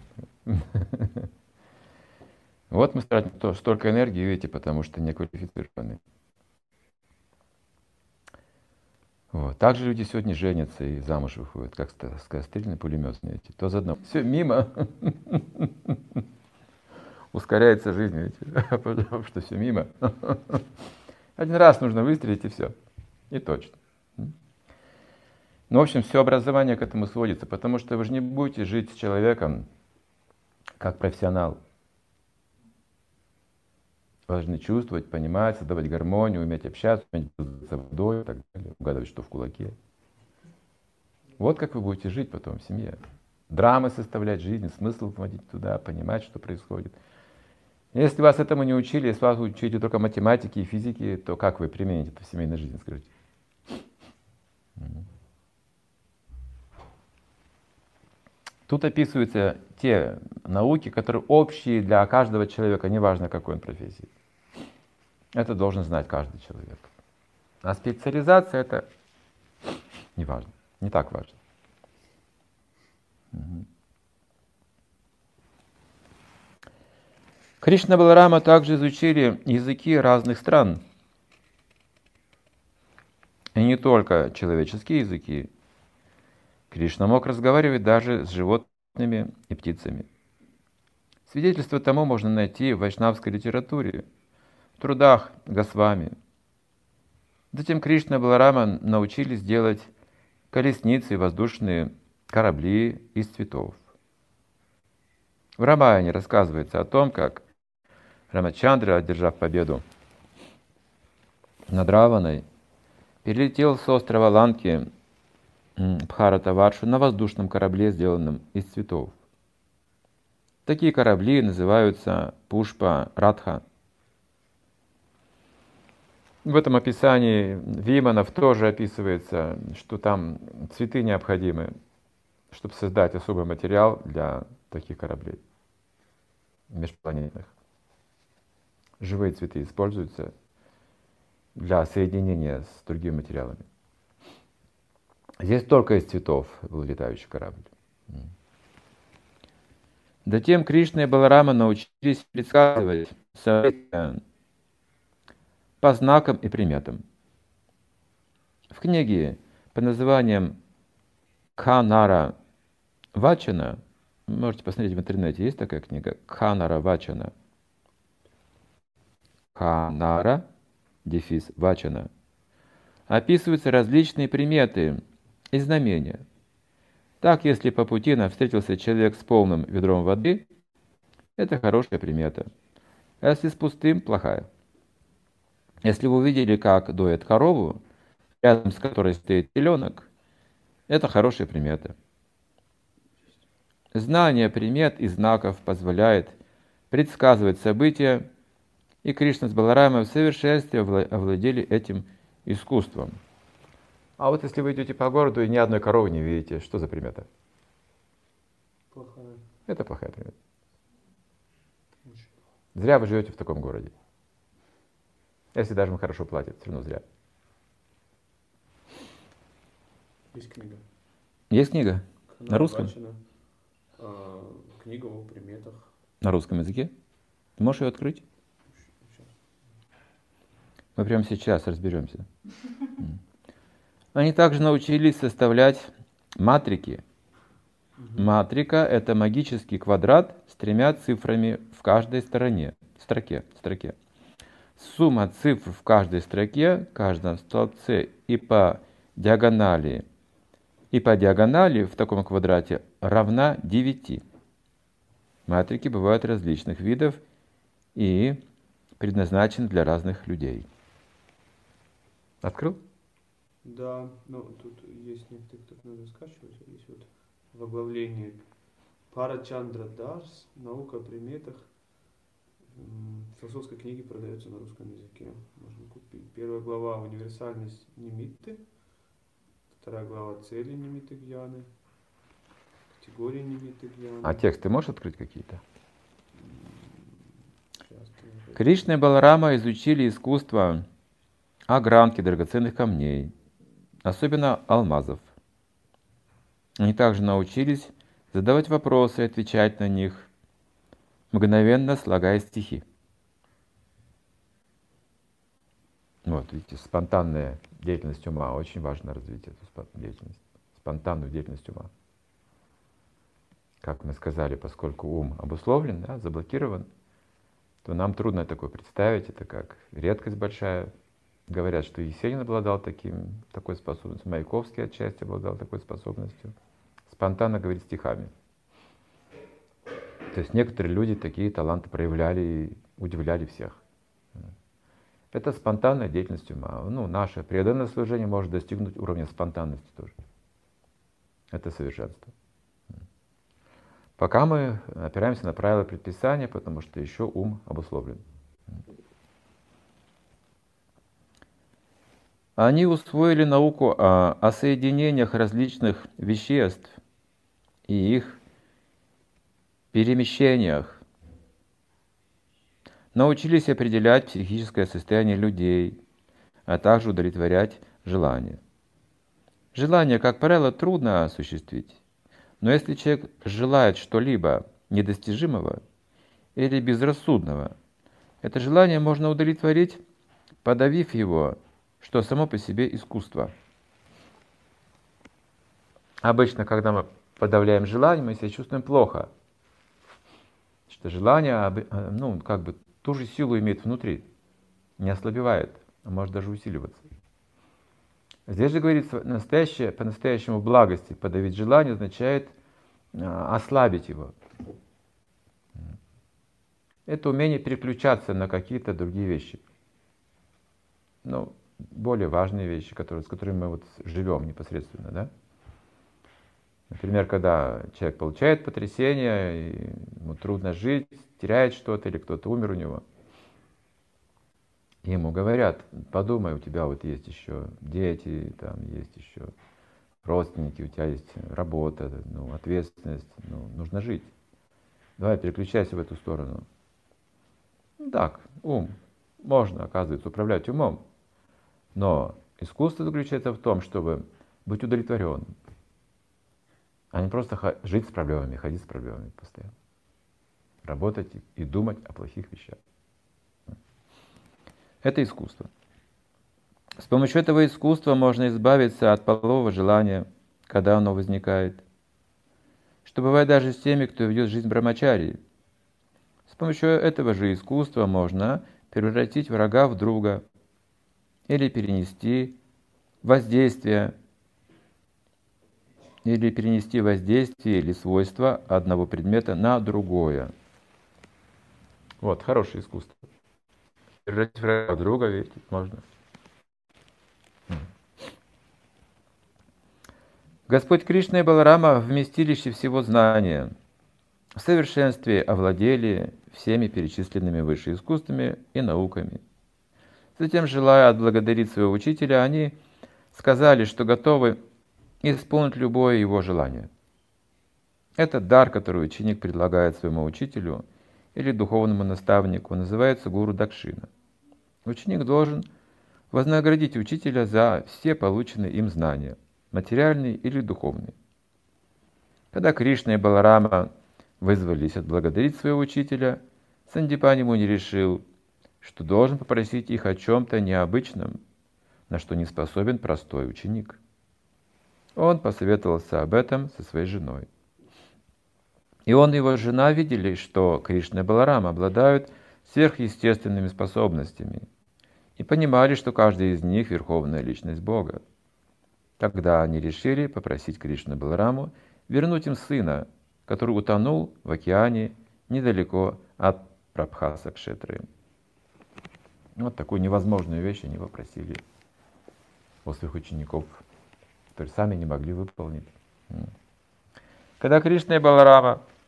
Вот мы тратим столько энергии, видите, потому что не квалифицированы. Вот. Также люди сегодня женятся и замуж выходят, как скорострельный пулемет, знаете. То за одно. Все мимо. Ускоряется жизнь, видите, потому что все мимо. Один раз нужно выстрелить, и все. И точно. Ну, в общем, все образование к этому сводится, потому что вы же не будете жить с человеком как профессионал. Вы должны чувствовать, понимать, создавать гармонию, уметь общаться, уметь пользоваться водой и так далее, угадывать, что в кулаке. Вот как вы будете жить потом в семье. Драмы составлять жизнь, смысл вводить туда, понимать, что происходит. Если вас этому не учили, если вас учили только математике и физике, то как вы примените это в семейной жизни, скажите? Тут описываются те науки, которые общие для каждого человека, неважно какой он профессии. Это должен знать каждый человек. А специализация — это не важно, не так важно. Кришна и Баларама также изучили языки разных стран. И не только человеческие языки. Кришна мог разговаривать даже с животными и птицами. Свидетельство тому можно найти в вайшнавской литературе, в трудах Госвами. Затем Кришна и Баларама научились делать колесницы и воздушные корабли из цветов. В Рамаяне рассказывается о том, как Рамачандра, одержав победу над Раваной, перелетел с острова Ланки Бхаратаваршу на воздушном корабле, сделанном из цветов. Такие корабли называются Пушпа Радха. В этом описании Виманов тоже описывается, что там цветы необходимы, чтобы создать особый материал для таких кораблей межпланетных. Живые цветы используются для соединения с другими материалами. Здесь только из цветов был летающий корабль. Затем Кришна и Баларама научились предсказывать события по знакам и приметам. В книге под названием Канара Вачана, можете посмотреть в интернете, есть такая книга Канара Вачана. Канара, дефис Вачана. Описываются различные приметы и знамения. Так, если по пути нам встретился человек с полным ведром воды, это хорошая примета. А если с пустым, плохая. Если вы увидели, как доят корову, рядом с которой стоит теленок, это хорошая примета. Знание примет и знаков позволяет предсказывать события, и Кришна с Баларамой в совершенстве овладели этим искусством. А вот если вы идете по городу и ни одной коровы не видите, что за примета? Плохая. Это плохая примета. Зря вы живете в таком городе. Если даже вам хорошо платят, все равно зря. Есть книга. Есть книга? На русском? Вачана. Книга о приметах. На русском языке? Ты можешь ее открыть? Мы прямо сейчас разберемся. Они также научились составлять матрики. Матрика — это магический квадрат с 3 цифрами в каждой строке. Сумма цифр в каждой строке, в каждом столбце и по диагонали в таком квадрате равна 9. Матрики бывают различных видов и предназначены для разных людей. Открыл? Да, но тут есть некоторые, кто надо скачивать. Есть вот в оглавлении Парачандра Дас, наука о приметах. В философской книге продается на русском языке. Можно купить. Первая глава «Универсальность нимитты». Вторая глава «Цели нимитты гьяны». Категории нимитты гьяны. А тексты можешь открыть какие-то? Сейчас, Кришна и Баларама изучили искусство огранки драгоценных камней, особенно алмазов. Они также научились задавать вопросы и отвечать на них, мгновенно слагая стихи. Вот, видите, спонтанная деятельность ума. Очень важно развить эту деятельность, спонтанную деятельность ума. Как мы сказали, поскольку ум обусловлен, да, заблокирован, то нам трудно такое представить. Это как редкость большая. Говорят, что Есенин обладал такой способностью, Маяковский отчасти обладал такой способностью. Спонтанно говорить стихами. То есть некоторые люди такие таланты проявляли и удивляли всех. Это спонтанная деятельность ума. Наше преданное служение может достигнуть уровня спонтанности тоже. Это совершенство. Пока мы опираемся на правила предписания, потому что еще ум обусловлен. Они усвоили науку о соединениях различных веществ и их перемещениях. Научились определять психическое состояние людей, а также удовлетворять желания. Желание, как правило, трудно осуществить. Но если человек желает что-либо недостижимого или безрассудного, это желание можно удовлетворить, подавив его, что само по себе искусство. Обычно, когда мы подавляем желание, мы себя чувствуем плохо. Что желание, ту же силу имеет внутри, не ослабевает, а может даже усиливаться. Здесь же говорится, по-настоящему благости подавить желание означает ослабить его. Это умение переключаться на какие-то другие вещи. Более важные вещи, с которыми мы живем непосредственно. Да? Например, когда человек получает потрясение, и ему трудно жить, теряет что-то, или кто-то умер у него. И ему говорят: подумай, у тебя есть еще дети, есть еще родственники, у тебя есть работа, ответственность, нужно жить. Давай переключайся в эту сторону. Так, ум. Можно, оказывается, управлять умом. Но искусство заключается в том, чтобы быть удовлетворенным, а не просто жить с проблемами, ходить с проблемами постоянно. Работать и думать о плохих вещах. Это искусство. С помощью этого искусства можно избавиться от полового желания, когда оно возникает. Что бывает даже с теми, кто ведет жизнь брамачарии. С помощью этого же искусства можно превратить врага в друга или перенести воздействие или свойства одного предмета на другое. Хорошее искусство. Превратить врага в друга, видите, можно. Господь Кришна и Баларама, вместилище всего знания, в совершенстве овладели всеми перечисленными выше искусствами и науками. Затем, желая отблагодарить своего учителя, они сказали, что готовы исполнить любое его желание. Этот дар, который ученик предлагает своему учителю или духовному наставнику, называется гуру дакшина. Ученик должен вознаградить учителя за все полученные им знания, материальные или духовные. Когда Кришна и Баларама вызвались отблагодарить своего учителя, Сандипани Муни решил, что должен попросить их о чем-то необычном, на что не способен простой ученик. Он посоветовался об этом со своей женой. И он и его жена видели, что Кришна и Баларама обладают сверхъестественными способностями и понимали, что каждый из них — верховная личность Бога. Тогда они решили попросить Кришну и Балараму вернуть им сына, который утонул в океане недалеко от Прабхаса-кшетры. Такую невозможную вещь они попросили у своих учеников, которые сами не могли выполнить. Когда Кришна и Баларама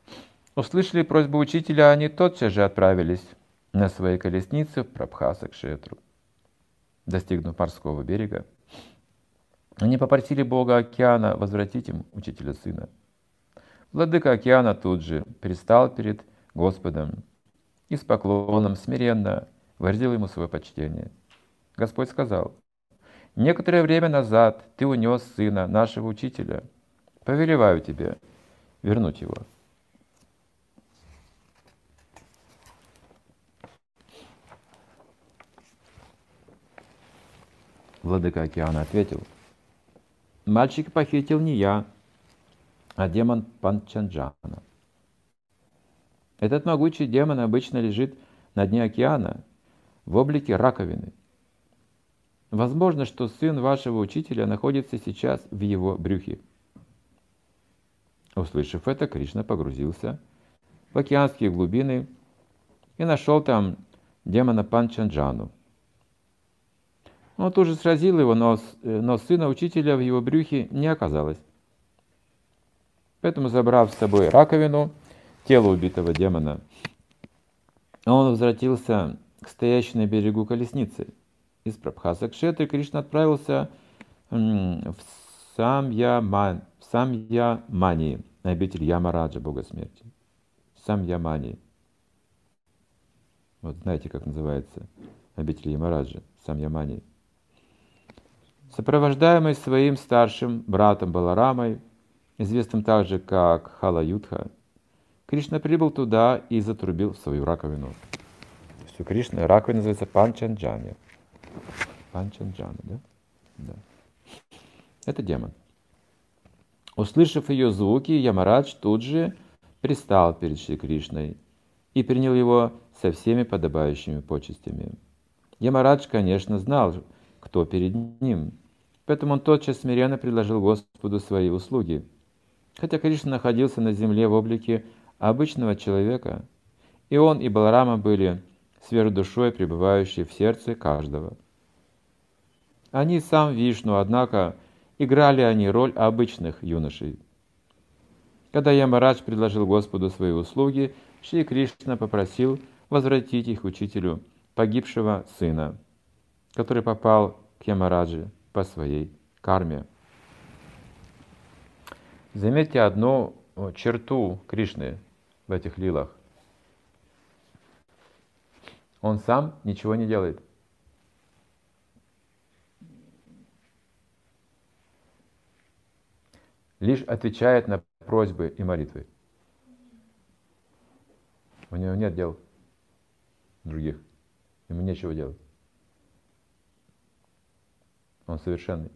Услышали просьбу учителя, они тотчас же отправились на своей колеснице в Прабхаса-кшетру. Достигнув морского берега, они попросили Бога океана возвратить им учителя сына. Владыка океана тут же предстал перед Господом и с поклоном смиренно выразил ему свое почтение. Господь сказал: «Некоторое время назад ты унес сына нашего учителя. Повелеваю тебе вернуть его». Владыка океана ответил: «Мальчика похитил не я, а демон Панчанджана. Этот могучий демон обычно лежит на дне океана в облике раковины. Возможно, что сын вашего учителя находится сейчас в его брюхе». Услышав это, Кришна погрузился в океанские глубины и нашел там демона Панчанджану. Он тут же сразил его, но сына учителя в его брюхе не оказалось. Поэтому, забрав с собой раковину, тело убитого демона, он возвратился к стоящей на берегу колеснице. Из Прабхаса-кшетры Кришна отправился в Самьямани, обитель Ямараджа, бога смерти. Самьямани. Вот знаете, как называется обитель Ямараджа, Самьямани. Сопровождаемый своим старшим братом Баларамой, известным также как Халаюдха, Кришна прибыл туда и затрубил в свою раковину. То есть у Кришны раковина называется Панчанджана. Панчанджана, да? Да. Это демон. Услышав ее звуки, Ямарадж тут же пристал перед Шри Кришной и принял его со всеми подобающими почестями. Ямарадж, конечно, знал, кто перед ним, поэтому он тотчас смиренно предложил Господу свои услуги. Хотя Кришна находился на земле в облике обычного человека, и он, и Баларама были сверхдушой, пребывающей в сердце каждого. Они и сам Вишну, однако, играли они роль обычных юношей. Когда Ямарадж предложил Господу свои услуги, Шри Кришна попросил возвратить их учителю погибшего сына, который попал к Ямараджи по своей карме. Заметьте одну черту Кришны в этих лилах. Он сам ничего не делает. Лишь отвечает на просьбы и молитвы. У него нет дел других. Ему нечего делать. Он совершенный.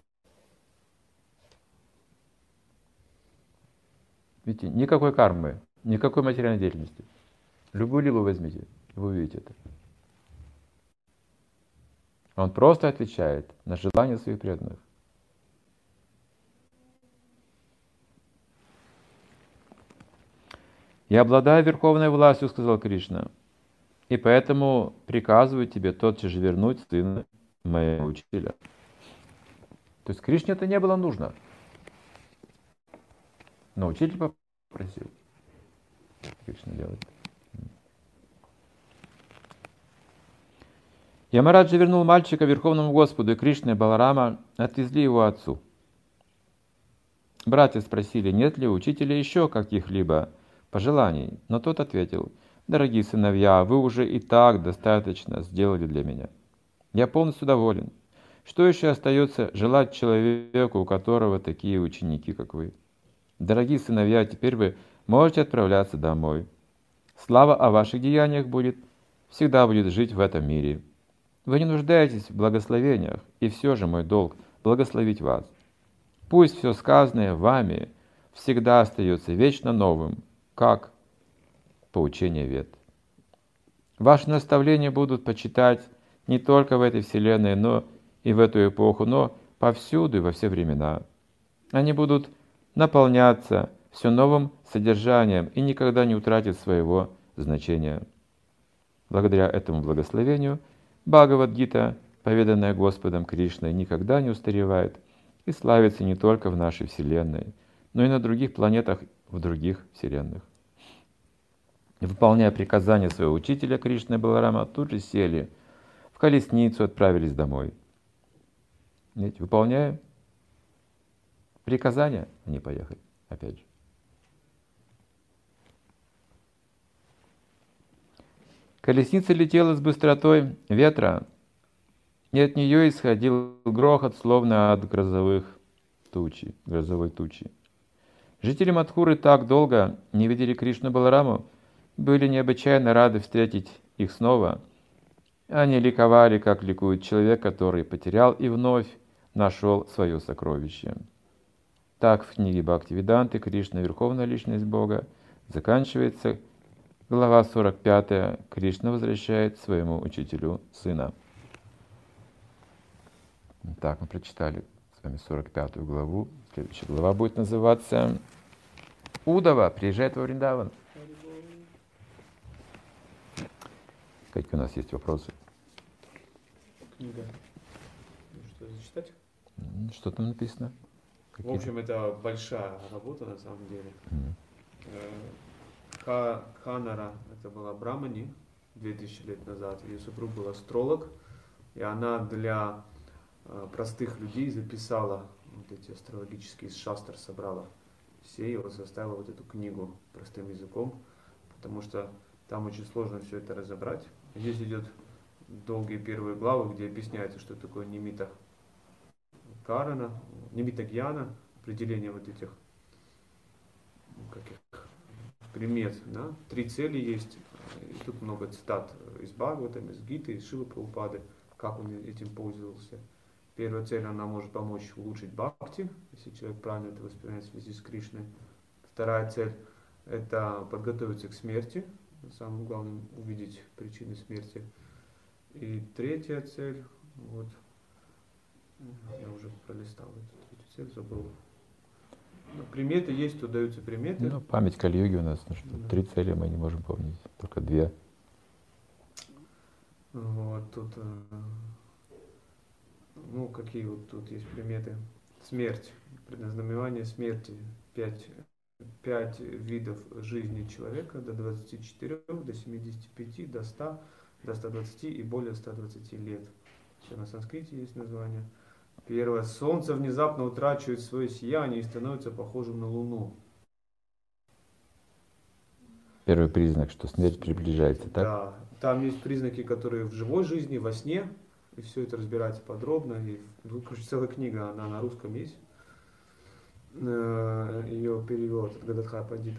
Видите, никакой кармы, никакой материальной деятельности. Любую лилу возьмите, и вы увидите это. Он просто отвечает на желания своих преданных. «Я обладаю верховной властью, — сказал Кришна, — и поэтому приказываю тебе тотчас же вернуть сына моего учителя». То есть Кришне это не было нужно. Но учитель попросил. Кришна делает. Ямараджа вернул мальчика Верховному Господу, и Кришна и Баларама отвезли его отцу. Братья спросили, нет ли у учителя еще каких-либо пожеланий, но тот ответил: «Дорогие сыновья, вы уже и так достаточно сделали для меня. Я полностью доволен. Что еще остается желать человеку, у которого такие ученики, как вы? Дорогие сыновья, теперь вы можете отправляться домой. Слава о ваших деяниях всегда будет жить в этом мире. Вы не нуждаетесь в благословениях, и все же мой долг — благословить вас. Пусть все сказанное вами всегда остается вечно новым, как поучение Вед. Ваши наставления будут почитать не только в этой вселенной, но и в эту эпоху, но повсюду и во все времена. Они будут наполняться все новым содержанием и никогда не утратят своего значения. Благодаря этому благословению Бхагавад-гита, поведанная Господом Кришной, никогда не устаревает и славится не только в нашей вселенной, но и на других планетах в других вселенных. выполняя приказания своего учителя Кришны и Баларама, тут же сели в колесницу и отправились домой. Видите, выполняя приказания, они поехали, опять же. Колесница летела с быстротой ветра, и от нее исходил грохот, словно от грозовой тучи. Жители Мадхуры так долго не видели Кришну и Балараму, были необычайно рады встретить их снова. Они ликовали, как ликует человек, который потерял и вновь нашел свое сокровище. Так в книге Бхактивиданты «Кришна, Верховная Личность Бога» заканчивается глава 45. Кришна возвращает своему учителю сына. Так, мы прочитали с вами 45 главу. Следующая глава будет называться «Удава приезжает во Вриндаван». Какие у нас есть вопросы? Книга. Ну, что, зачитать? Что там написано? В общем, это большая работа на самом деле. Ханара, это была Брамани 2000 лет назад. Ее супруг был астролог, и она для простых людей записала вот эти астрологические шастр, собрала все, и вот составила вот эту книгу простым языком, потому что там очень сложно все это разобрать. Здесь идет долгие первые главы, где объясняется, что такое нимита карана, нимита гьяна, определение вот этих каких примет. Да? 3 цели есть, и тут много цитат из Бхагаватам, из Гиты, из Шилы Прабхупады, как он этим пользовался. Первая цель, она может помочь улучшить бхакти, если человек правильно это воспринимает в связи с Кришной. Вторая цель – это подготовиться к смерти, самым главным – увидеть причины смерти. И третья цель, вот, я уже пролистал эту третью цель, забыл. Ну, приметы есть, тут даются приметы. Ну, память Кали-юги у нас, ну что, Да. 3 цели мы не можем помнить, только 2. Вот тут, ну, какие вот тут есть приметы. Смерть, предназнаменование смерти, 5 видов жизни человека, до 24, до 75, до 100, до 120 и более 120 лет. Все на санскрите есть название. Первое. Солнце внезапно утрачивает свое сияние и становится похожим на Луну. Первый признак, что смерть приближается, так? Да. Там есть признаки, которые в живой жизни, во сне. И все это разбирается подробно. И, короче, целая книга, она на русском есть. Ее перевел от Гададхар Пандит.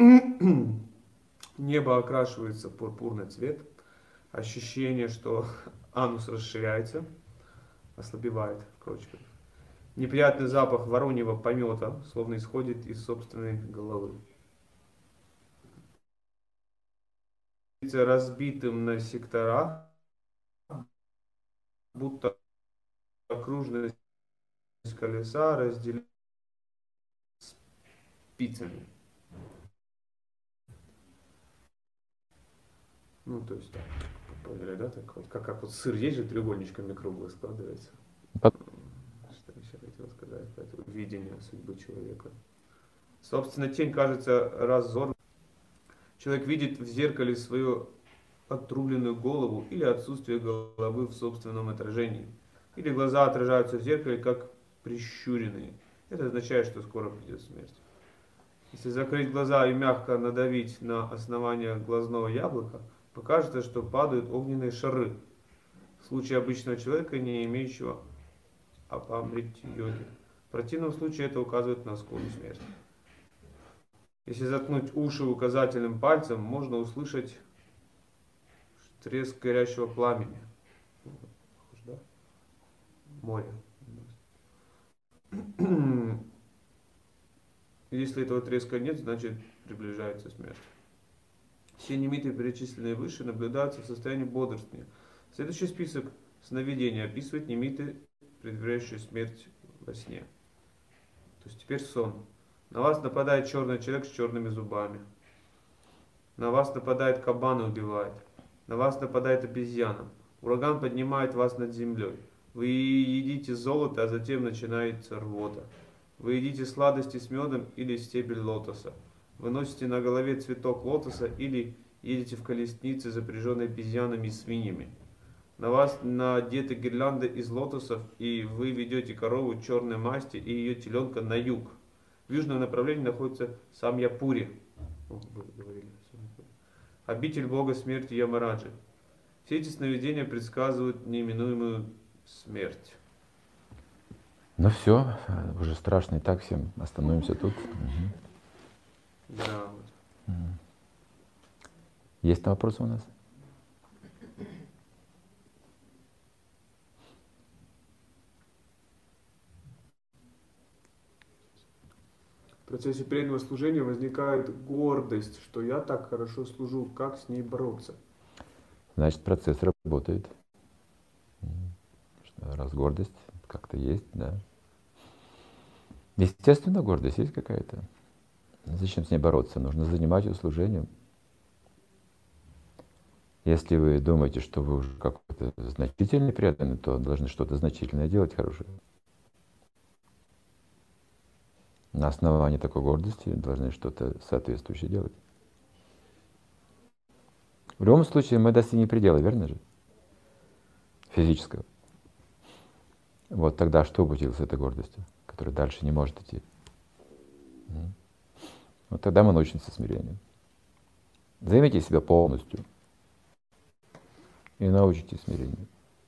Небо окрашивается в пурпурный цвет. Ощущение, что анус расширяется, ослабевает, короче. Неприятный запах вороньего помета, словно исходит из собственной головы. Разбитым на сектора, будто окружность колеса разделена спицами. Ну, то есть, так, поняли, да? Так вот, как вот сыр есть же, треугольничками круглый складывается. Что еще хотел сказать про это видение судьбы человека. Собственно, тень кажется разорванной. Человек видит в зеркале свою отрубленную голову или отсутствие головы в собственном отражении. Или глаза отражаются в зеркале как прищуренные. Это означает, что скоро придет смерть. Если закрыть глаза и мягко надавить на основание глазного яблока, покажется, что падают огненные шары. В случае обычного человека, не имеющего апамрити-йоги. В противном случае это указывает на скорую смерть. Если заткнуть уши указательным пальцем, можно услышать треск горящего пламени. Да? Море. Если этого треска нет, значит приближается смерть. Все нимиты, перечисленные выше, наблюдаются в состоянии бодрствования. Следующий список сновидений описывает нимиты, предваряющие смерть во сне. То есть теперь сон. На вас нападает черный человек с черными зубами. На вас нападает кабан и убивает. На вас нападает обезьяна. Ураган поднимает вас над землей. Вы едите золото, а затем начинается рвота. Вы едите сладости с медом или стебель лотоса. Вы носите на голове цветок лотоса или едете в колеснице, запряженной обезьянами и свиньями. На вас надеты гирлянды из лотосов, и вы ведете корову черной масти и ее теленка на юг. В южном направлении находится Самьяпури. Обитель бога смерти Ямараджи. Все эти сновидения предсказывают неминуемую смерть. Ну все, уже страшно и так всем. Остановимся тут. Да, вот. Есть там вопросы у нас? В процессе преданного служения возникает гордость, что я так хорошо служу, как с ней бороться? Значит, процесс работает. Раз гордость как-то есть, да. Естественно, гордость есть какая-то. Зачем с ней бороться? Нужно занимать ее служением. Если вы думаете, что вы уже какой-то значительный преданный, то должны что-то значительное делать хорошее. На основании такой гордости должны что-то соответствующее делать. В любом случае мы достигнем предела, верно же? Физического. Вот тогда что будет с этой гордостью, которая дальше не может идти? Вот тогда мы научимся смирению. Займите себя полностью и научитесь смирению.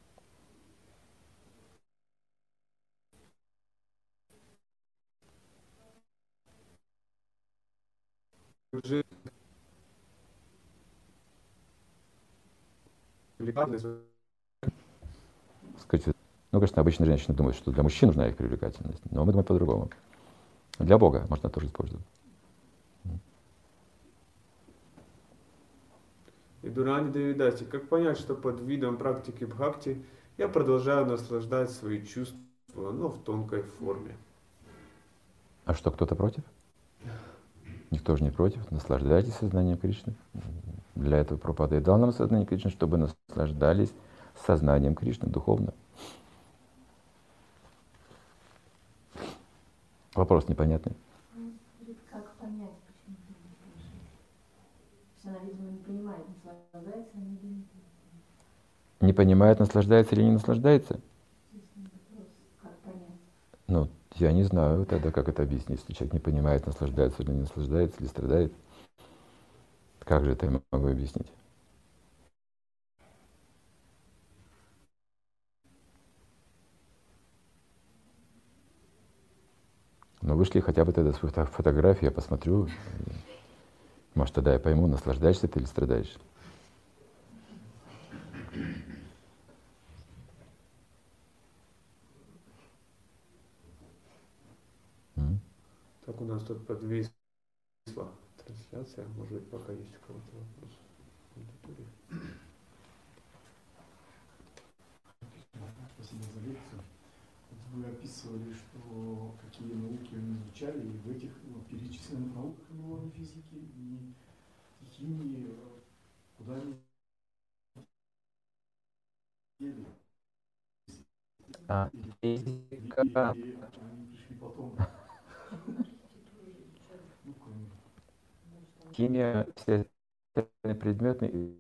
Сказать, ну, конечно, обычно женщины думают, что для мужчин нужна их привлекательность, но мы думаем по-другому. Для Бога можно тоже использовать. Идурани Девидаси, как понять, что под видом практики бхакти я продолжаю наслаждать свои чувства, но в тонкой форме? А что, кто-то против? Никто же не против. Наслаждайтесь сознанием Кришны. Для этого Прабхупада и дал нам сознание Кришны, чтобы наслаждались сознанием Кришны духовно. Вопрос непонятный. Как понять, почему она, видимо, не понимает, наслаждается или нет. Не понимает, наслаждается или не наслаждается? Вопрос, как понять? Ну, я не знаю тогда, как это объяснить, если человек не понимает, наслаждается или не наслаждается, или страдает. Как же это я могу объяснить? Ну, вышли хотя бы тогда свою фотографию, я посмотрю. Может, тогда я пойму, наслаждаешься ты или страдаешь. Так у нас тут подвисла трансляция. Может быть, пока есть у кого-то вопрос. Спасибо за лекцию. Вы описывали, что какие науки вы изучали, и в этих перечисленных науках не было ни физики, ни химии, куда они ели. Физика. Они пришли потом. Химия, все предметы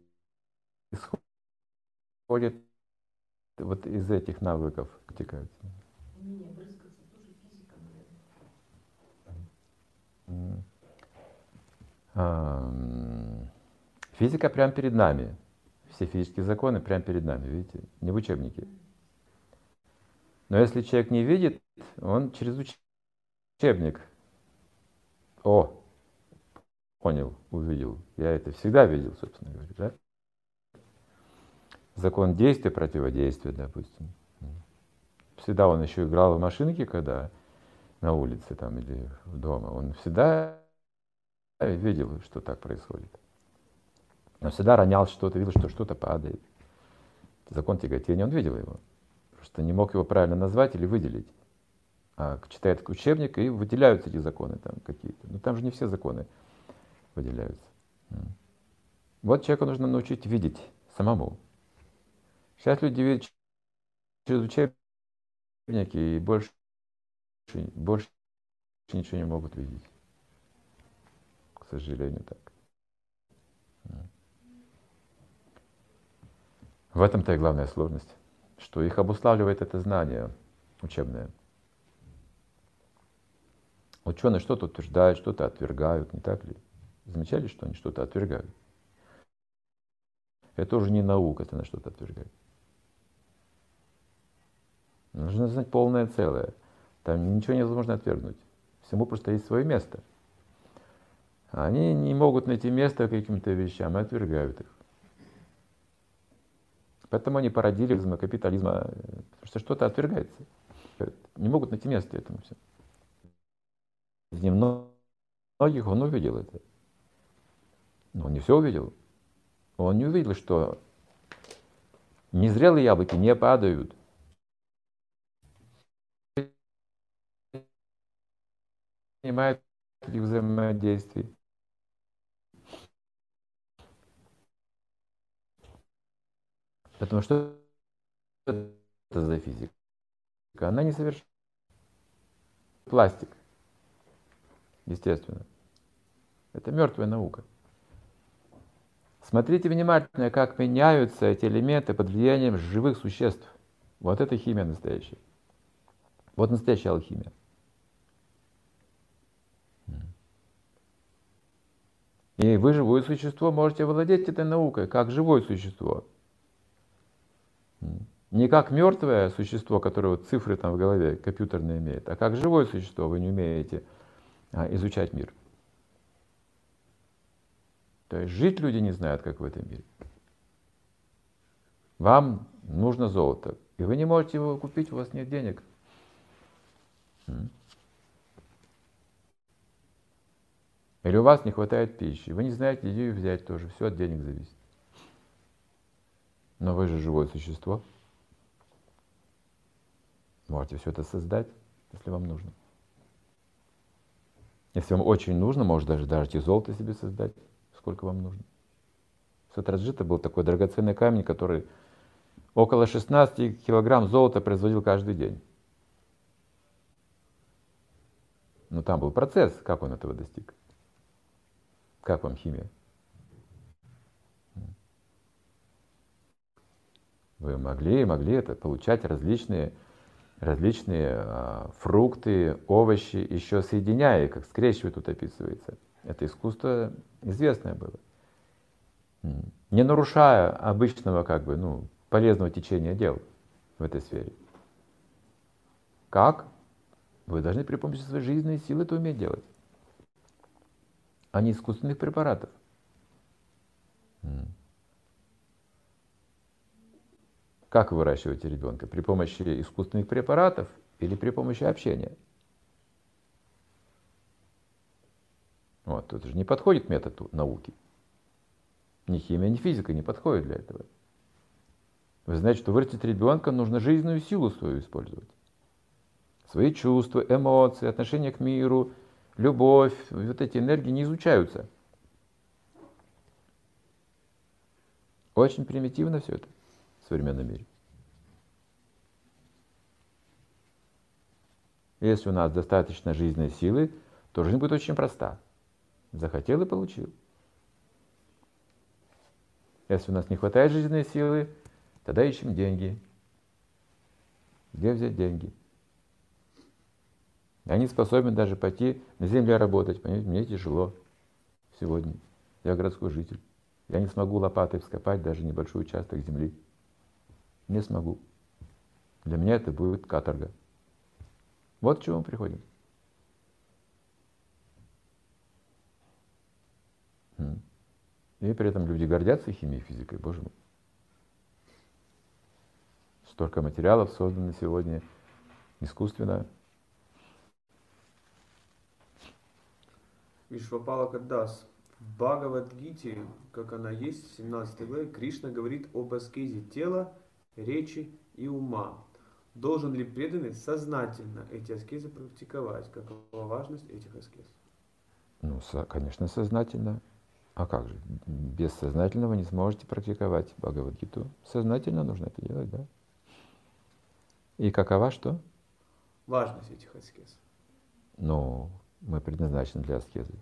исходят вот из этих навыков, вытекают. Не, брызгаться тоже физика, наверное. Физика прямо перед нами. Все физические законы прямо перед нами, видите? Не в учебнике. Но если человек не видит, он через учебник. О, понял, увидел. Я это всегда видел, собственно говоря. Да? Закон действия, противодействия, допустим. Всегда он еще играл в машинки, когда на улице там, или дома. Он всегда видел, что так происходит. Он всегда ронял что-то, видел, что что-то падает. Закон тяготения, он видел его. Просто не мог его правильно назвать или выделить. А читает учебник, и выделяются эти законы там какие-то. Но там же не все законы выделяются. Вот человеку нужно научить видеть самому. Сейчас люди видят через учебники и больше ничего не могут видеть. К сожалению, так. В этом-то и главная сложность, что их обуславливает это знание учебное. Ученые что-то утверждают, что-то отвергают, не так ли? Замечали, что они что-то отвергают? Это уже не наука, это на что-то отвергает. Нужно знать полное целое. Там ничего невозможно отвергнуть. Всему просто есть свое место. Они не могут найти место каким-то вещам и отвергают их. Поэтому они породили капитализма, потому что что-то отвергается. Не могут найти место этому всему. Из многих он увидел это. Но он не все увидел. Он не увидел, что незрелые яблоки не падают. Понимает их взаимодействие. Потому что это за физика? Она не совершенно. Пластик, естественно. Это мертвая наука. Смотрите внимательно, как меняются эти элементы под влиянием живых существ. Вот это химия настоящая. Вот настоящая алхимия. И вы, живое существо, можете владеть этой наукой, как живое существо. Не как мертвое существо, которое вот цифры там в голове компьютерные имеет, а как живое существо вы не умеете изучать мир. То есть жить люди не знают, как в этом мире. Вам нужно золото, и вы не можете его купить, у вас нет денег. Или у вас не хватает пищи, вы не знаете, где ее взять тоже, все от денег зависит. Но вы же живое существо. Можете все это создать, если вам нужно. Если вам очень нужно, можете даже и золото себе создать, сколько вам нужно. Сатраджита был такой драгоценный камень, который около 16 килограмм золота производил каждый день. Но там был процесс, как он этого достиг. Как вам химия? Вы могли это получать различные фрукты, овощи, еще соединяя, как скрещивая тут описывается. Это искусство известное было. Не нарушая обычного, полезного течения дел в этой сфере. Как? Вы должны при помощи своей жизненной силы это уметь делать, а не искусственных препаратов. Как вы выращиваете ребенка? При помощи искусственных препаратов или при помощи общения? Вот, это же не подходит метод науки. Ни химия, ни физика не подходит для этого. Вы знаете, что вырастить ребенка нужно жизненную силу свою использовать. Свои чувства, эмоции, отношение к миру, любовь, вот эти энергии не изучаются. Очень примитивно все это в современном мире. Если у нас достаточно жизненной силы, то жизнь будет очень проста. Захотел и получил. Если у нас не хватает жизненной силы, тогда ищем деньги. Где взять деньги? Я не способен даже пойти на земле работать. Понимаете, мне тяжело сегодня. Я городской житель. Я не смогу лопатой вскопать даже небольшой участок земли. Не смогу. Для меня это будет каторга. Вот к чему мы приходим. И при этом люди гордятся химией и физикой. Боже мой. Столько материалов создано сегодня искусственно. Вишвапалака Дас. В Бхагавад-гите, как она есть, в 17 главе, Кришна говорит об аскезе тела, речи и ума. Должен ли преданный сознательно эти аскезы практиковать? Какова важность этих аскез? Конечно, сознательно. А как же? Без сознательного не сможете практиковать Бхагавад-гиту. Сознательно нужно это делать, да? И какова что? Важность этих аскез. Мы предназначены для аскезы.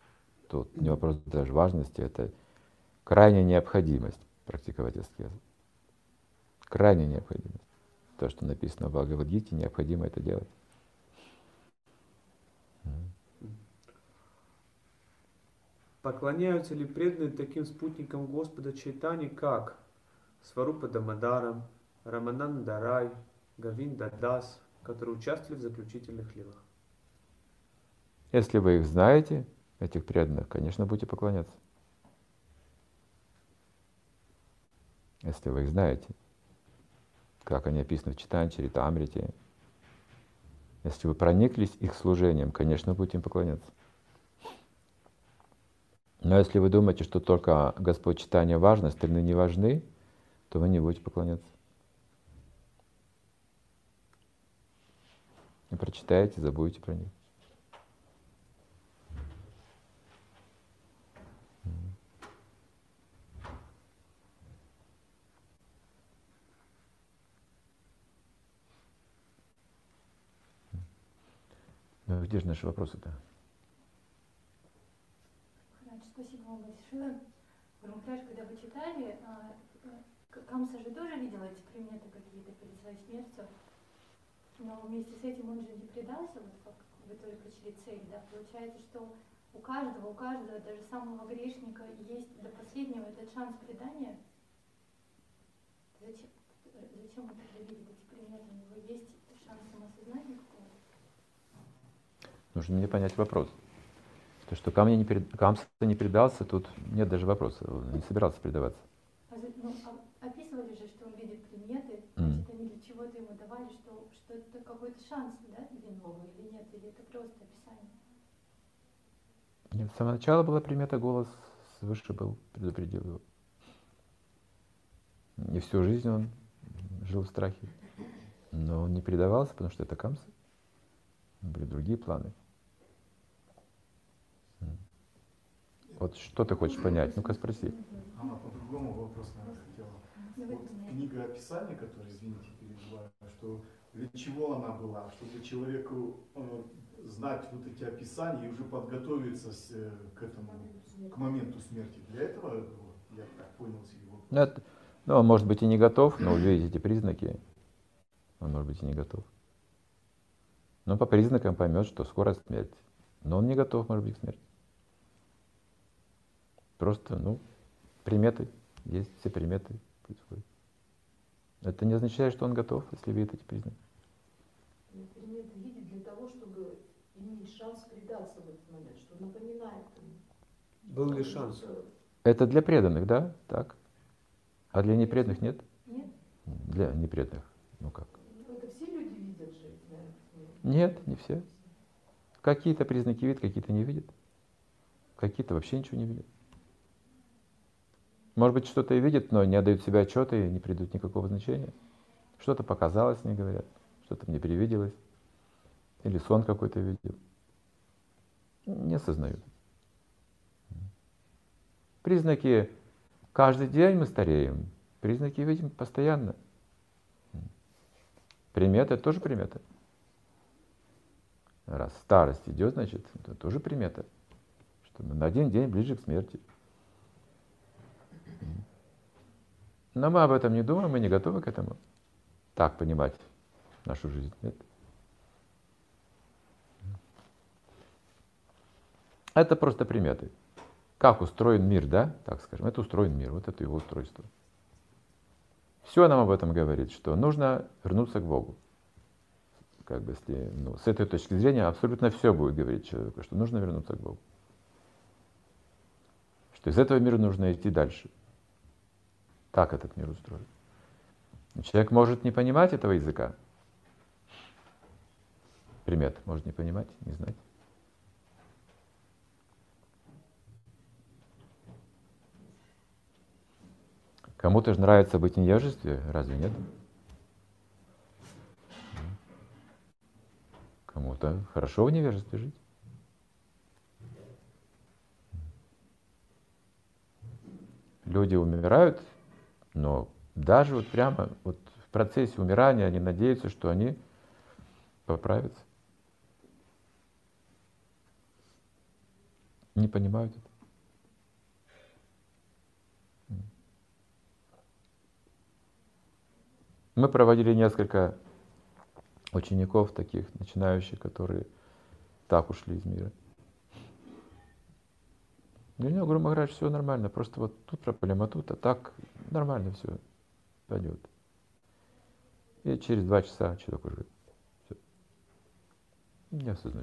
Тут не вопрос даже важности, это крайняя необходимость практиковать аскезу. крайне необходимо. То, что написано в Бхагавад-гите, необходимо это делать. Поклоняются ли преданные таким спутникам Господа Чайтани, как Сварупа Дамадара, Рамананда Рай, Говинда Дас, которые участвовали в заключительных лилах? Если вы их знаете, этих преданных, конечно, будете поклоняться. Если вы их знаете, как они описаны в Чайтанья Чаритамрите, если вы прониклись их служением, конечно, будете им поклоняться. Но если вы думаете, что только Господь Чайтанья важно, остальные не важны, то вы не будете поклоняться. И прочитаете, забудете про них. Ну, где же наши вопросы-то? Спасибо вам большое. Гурмахарадж, когда вы читали, Камса же тоже видел эти приметы какие-то перед своей смертью, но вместе с этим он же не предался, вот как вы тоже прочли цель, да? Получается, что у каждого, даже самого грешника есть до последнего этот шанс предания. Зачем он тогда видит эти приметы? У него есть шанс самосознания какого-то? Нужно мне понять вопрос. То, что Камса не предался, тут нет даже вопроса, он не собирался предаваться. Описывали же, что он видит приметы, значит, они для чего-то ему давали, что это какой-то шанс, да, или новый, или нет, или это просто описание? Нет, с самого начала была примета, голос свыше был, предупредил его. И всю жизнь он жил в страхе. Но он не предавался, потому что это Камса. Были другие планы. Вот что ты хочешь понять? Ну-ка спроси. Она по-другому вопрос, наверное, хотела. Вот книга описания, которая, извините, перебиваю, что для чего она была? Чтобы человеку знать вот эти описания и уже подготовиться к этому, к моменту смерти. Для этого, вот, я так понял его. Ну, он может быть и не готов, но увидеть эти признаки, он может быть и не готов. Но по признакам поймет, что скоро смерть. Но он не готов, может быть, к смерти. Просто, приметы. Есть все приметы происходят. Это не означает, что он готов, если видит эти признаки. Приметы видит для того, чтобы иметь шанс предаться в этот момент, что напоминает ему. Был ли шанс? Это для преданных, да? Так. А для непреданных нет? Нет. Для непреданных. Ну как? Это все люди видят же, наверное. Нет, не все. Какие-то признаки видят, какие-то не видят. Какие-то вообще ничего не видят. Может быть, что-то и видят, но не отдают себе отчета и не придают никакого значения. Что-то показалось, не говорят. Что-то мне привиделось. Или сон какой-то видел. Не осознают. Признаки. Каждый день мы стареем. Признаки видим постоянно. Примета — это тоже примета. Раз старость идет, значит, это тоже примета. Что мы на один день ближе к смерти. Но мы об этом не думаем, мы не готовы к этому. Так понимать нашу жизнь. Нет? Это просто приметы. Как устроен мир, да? Так скажем, это устроен мир, вот это его устройство. Все нам об этом говорит, что нужно вернуться к Богу. Как бы, если, с этой точки зрения абсолютно все будет говорить человеку, что нужно вернуться к Богу. Что из этого мира нужно идти дальше. Так этот мир устроен. Человек может не понимать этого языка. Примет может не понимать, не знать. Кому-то же нравится быть в невежестве, разве нет? Кому-то хорошо в невежестве жить. Люди умирают, но даже вот прямо вот в процессе умирания они надеются, что они поправятся. Не понимают это. Мы проводили несколько учеников таких, начинающих, которые так ушли из мира. Я не говорю, Махарадж, все нормально, просто вот тут проблема, тут, а так нормально все пойдет. И через 2 часа человек уже все. Не осознаю.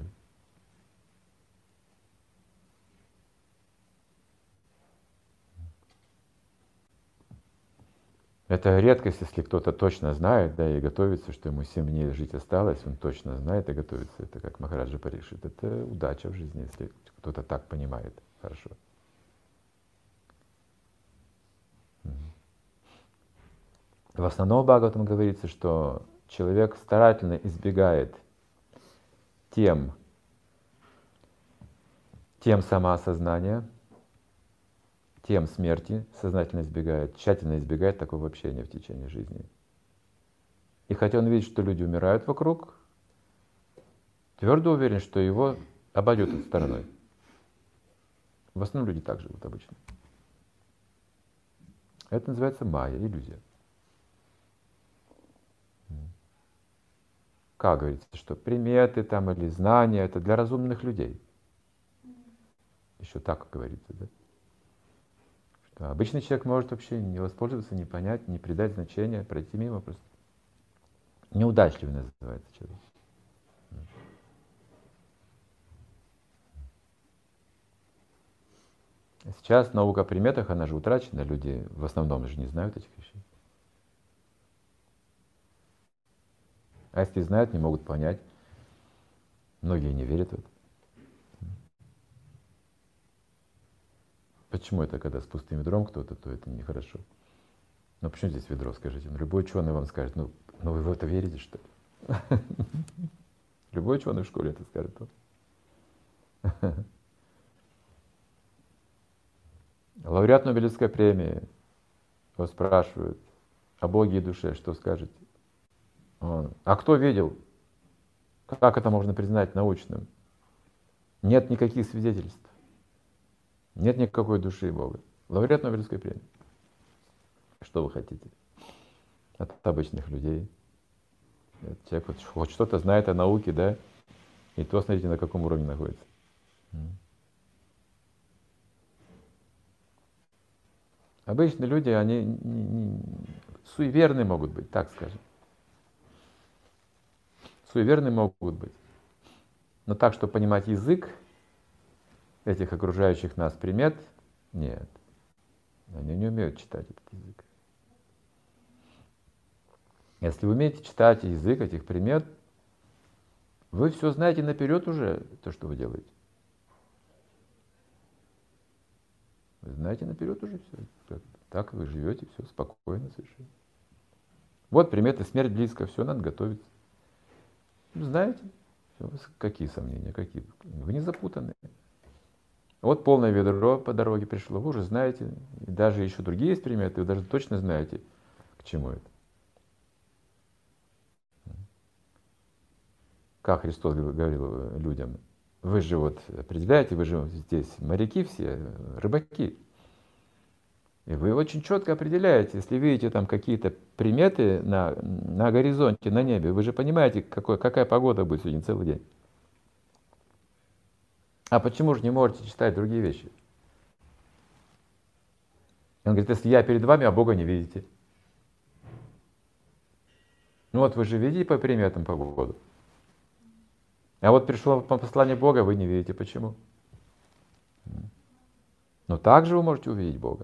Это редкость, если кто-то точно знает, да, и готовится, что ему 7 дней жить осталось, он точно знает и готовится. Это как Махараджа Парикшит. Это удача в жизни, если кто-то так понимает хорошо. В основном в Бхагаватам говорится, что человек старательно избегает тем самоосознания, тем смерти, сознательно избегает, тщательно избегает такого общения в течение жизни. И хотя он видит, что люди умирают вокруг, твердо уверен, что его обойдет этой стороной. В основном люди так живут обычно. Это называется майя, иллюзия. Как говорится, что приметы там или знания — это для разумных людей. Еще так говорится, да? Что обычный человек может вообще не воспользоваться, не понять, не придать значения, пройти мимо просто. Неудачливый называется человек. Сейчас наука о приметах, она же утрачена, люди в основном же не знают этих вещей. А если знают, не могут понять. Многие не верят в это. Почему это, когда с пустым ведром кто-то, то это нехорошо? Ну почему здесь ведро, скажите? Любой ученый вам скажет, ну вы в это верите, что ли? Любой ученый в школе это скажет. Лауреат Нобелевской премии, его спрашивают о Боге и душе, что скажете? А кто видел? Как это можно признать научным? Нет никаких свидетельств. Нет никакой души Бога. Лауреат Нобелевской премии. Что вы хотите от обычных людей? Человек хоть что-то знает о науке, да? И то смотрите, на каком уровне находится. Обычные люди, они суеверны могут быть, так скажем. Суеверны могут быть. Но так, что понимать язык этих окружающих нас примет, нет. Они не умеют читать этот язык. Если вы умеете читать язык этих примет, вы все знаете наперед уже, то, что вы делаете. Вы знаете наперед уже все. Так вы живете, все спокойно совершенно. Вот приметы, смерть близко, все, надо готовиться. Знаете, какие сомнения, какие? Вы не запутаны. Вот полное ведро по дороге пришло, вы уже знаете, и даже еще другие есть приметы, вы даже точно знаете, к чему это. Как Христос говорил людям, вы же вот определяете, вы же здесь моряки все, рыбаки. И вы очень четко определяете, если видите там какие-то приметы на горизонте, на небе, вы же понимаете, какая погода будет сегодня целый день. А почему же не можете читать другие вещи? Он говорит, если я перед вами, а Бога не видите. Ну вот вы же видите по приметам погоду. А вот пришло послание Бога, вы не видите. Почему? Но также вы можете увидеть Бога.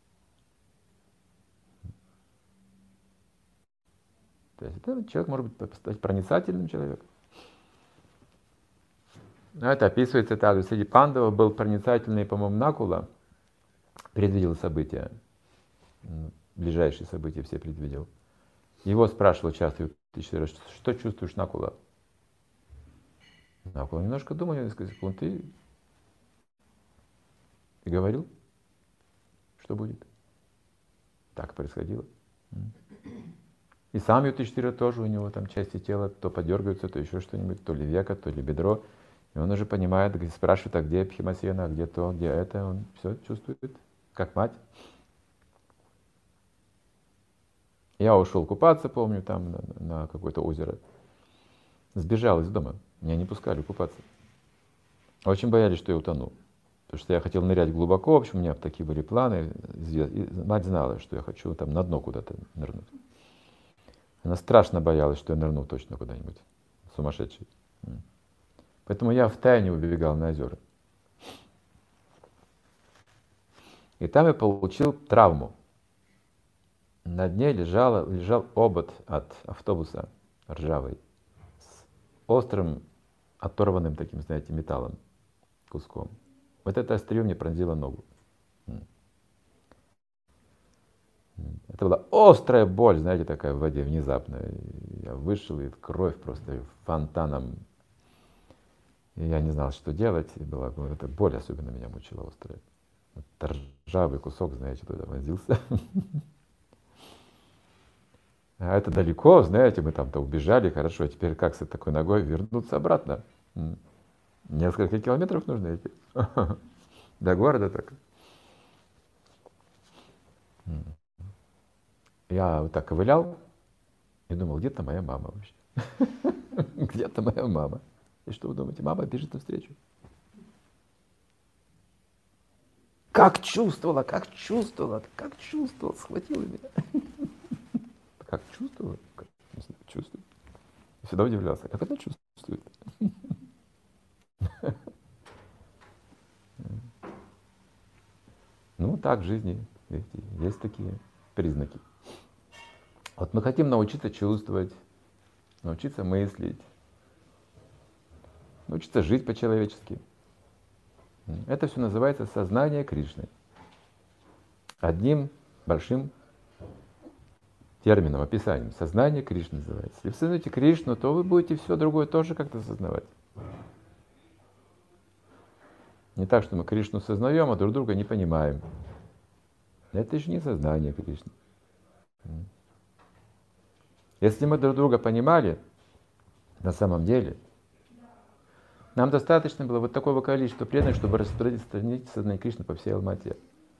То есть этот человек может быть стать проницательным человеком. Но это описывается также. Среди пандавов был проницательный, по-моему, Накула. Предвидел события. Ближайшие события все предвидел. Его спрашивал часто, что чувствуешь, Накула? Накула немножко думал, несколько секунд, и говорил, что будет. Так происходило. И сам Юдхиштхира тоже, у него там части тела то подергаются, то еще что-нибудь, то ли века, то ли бедро. И он уже понимает, спрашивает, а где Бхимасена, а где то, где это. Он все чувствует, как мать. Я ушел купаться, помню, там на какое-то озеро. Сбежал из дома. Меня не пускали купаться. Очень боялись, что я утону. Потому что я хотел нырять глубоко, в общем, у меня такие были планы. И мать знала, что я хочу там на дно куда-то нырнуть. Она страшно боялась, что я нырну точно куда-нибудь. Сумасшедший. Поэтому я втайне убегал на озера. И там я получил травму. На дне лежал обод от автобуса ржавый. С острым, оторванным таким, знаете, металлом, куском. Вот это острие мне пронзило ногу. Это была острая боль, знаете, такая в воде, внезапная. Я вышел, и кровь просто фонтаном. И я не знал, что делать. И была, эта боль особенно меня мучила острая. Вот ржавый кусок, знаете, туда вонзился. А это далеко, знаете, мы там-то убежали, хорошо, а теперь как с такой ногой вернуться обратно? Несколько километров нужно идти. До города так. Я вот так ковылял и думал, где-то моя мама вообще. Где-то моя мама. И что вы думаете, мама бежит навстречу. Как чувствовала, схватила меня. Как чувствовала? Не знаю, чувствую. Я всегда удивлялся, как она чувствует. Ну, так в жизни, видите, есть такие признаки. Вот мы хотим научиться чувствовать, научиться мыслить, научиться жить по-человечески. Это все называется сознание Кришны. Одним большим термином, описанием. Сознание Кришны называется. Если вы сознаете Кришну, то вы будете все другое тоже как-то сознавать. Не так, что мы Кришну сознаем, а друг друга не понимаем. Это же не сознание Кришны. Если мы друг друга понимали, на самом деле, нам достаточно было вот такого количества преданных, чтобы распространить сознание Кришны по всей Алмате.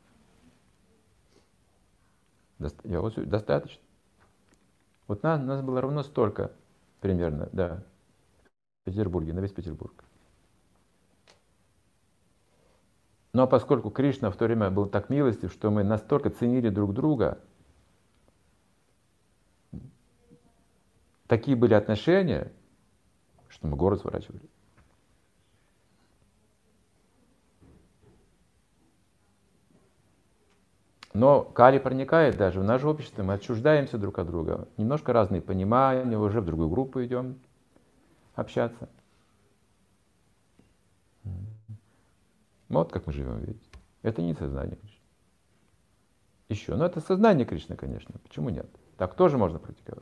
Достаточно. Вот нас было ровно столько, примерно, да, в Петербурге, на весь Петербург. Но поскольку Кришна в то время был так милостив, что мы настолько ценили друг друга, такие были отношения, что мы город сворачивали. Но Кали проникает даже в наше общество, мы отчуждаемся друг от друга. Немножко разные понимания, уже в другую группу идем общаться. Вот как мы живем, видите. Это не сознание Кришны. Еще, но это сознание Кришны, конечно. Почему нет? Так тоже можно практиковать.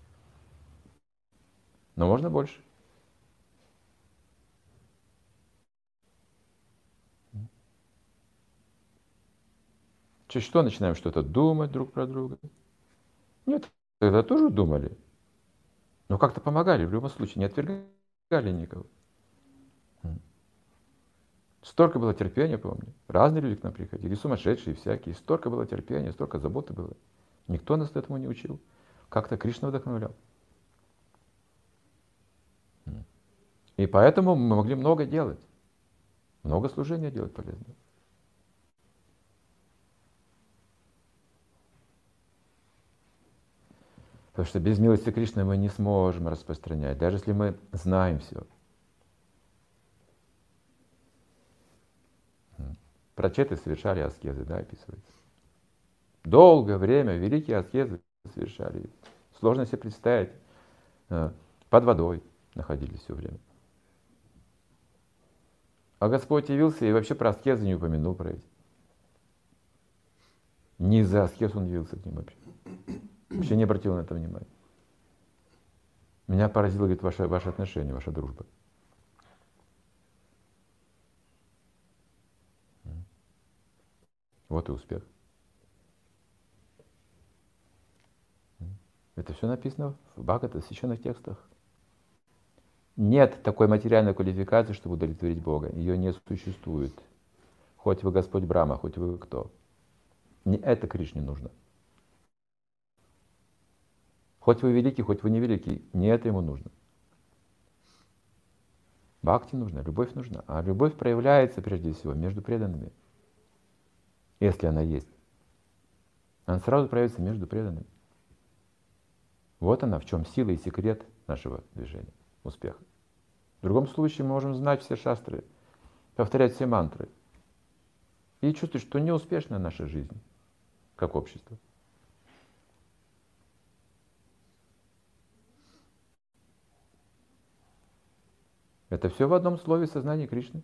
Но можно больше. Через что начинаем что-то думать друг про друга? Нет, тогда тоже думали. Но как-то помогали в любом случае, не отвергали никого. Столько было терпения, помню. Разные люди к нам приходили, сумасшедшие всякие. Столько было терпения, столько заботы было. Никто нас этому не учил. Как-то Кришна вдохновлял. И поэтому мы могли много делать. Много служения делать полезного. Потому что без милости Кришны мы не сможем распространять, даже если мы знаем все. Прачеты совершали аскезы, да, описывается. Долгое время великие аскезы совершали. Сложно себе представить. Под водой находились все время. А Господь явился и вообще про аскезы не упомянул про эти. Не из-за аскез он явился к ним вообще. Вообще не обратил на это внимания. Меня поразило, говорит, ваше отношение, ваша дружба. Вот и успех. Это все написано в Бхагавата, в священных текстах. Нет такой материальной квалификации, чтобы удовлетворить Бога. Ее не существует. Хоть вы Господь Брахма, хоть вы кто. Не это Кришне нужно. Хоть вы великий, хоть вы не великий, не это ему нужно. Бхакти нужна, любовь нужна. А любовь проявляется прежде всего между преданными. Если она есть. Она сразу проявится между преданными. Вот она, в чем сила и секрет нашего движения, успеха. В другом случае мы можем знать все шастры, повторять все мантры и чувствовать, что неуспешна наша жизнь, как общество. Это все в одном слове сознания Кришны.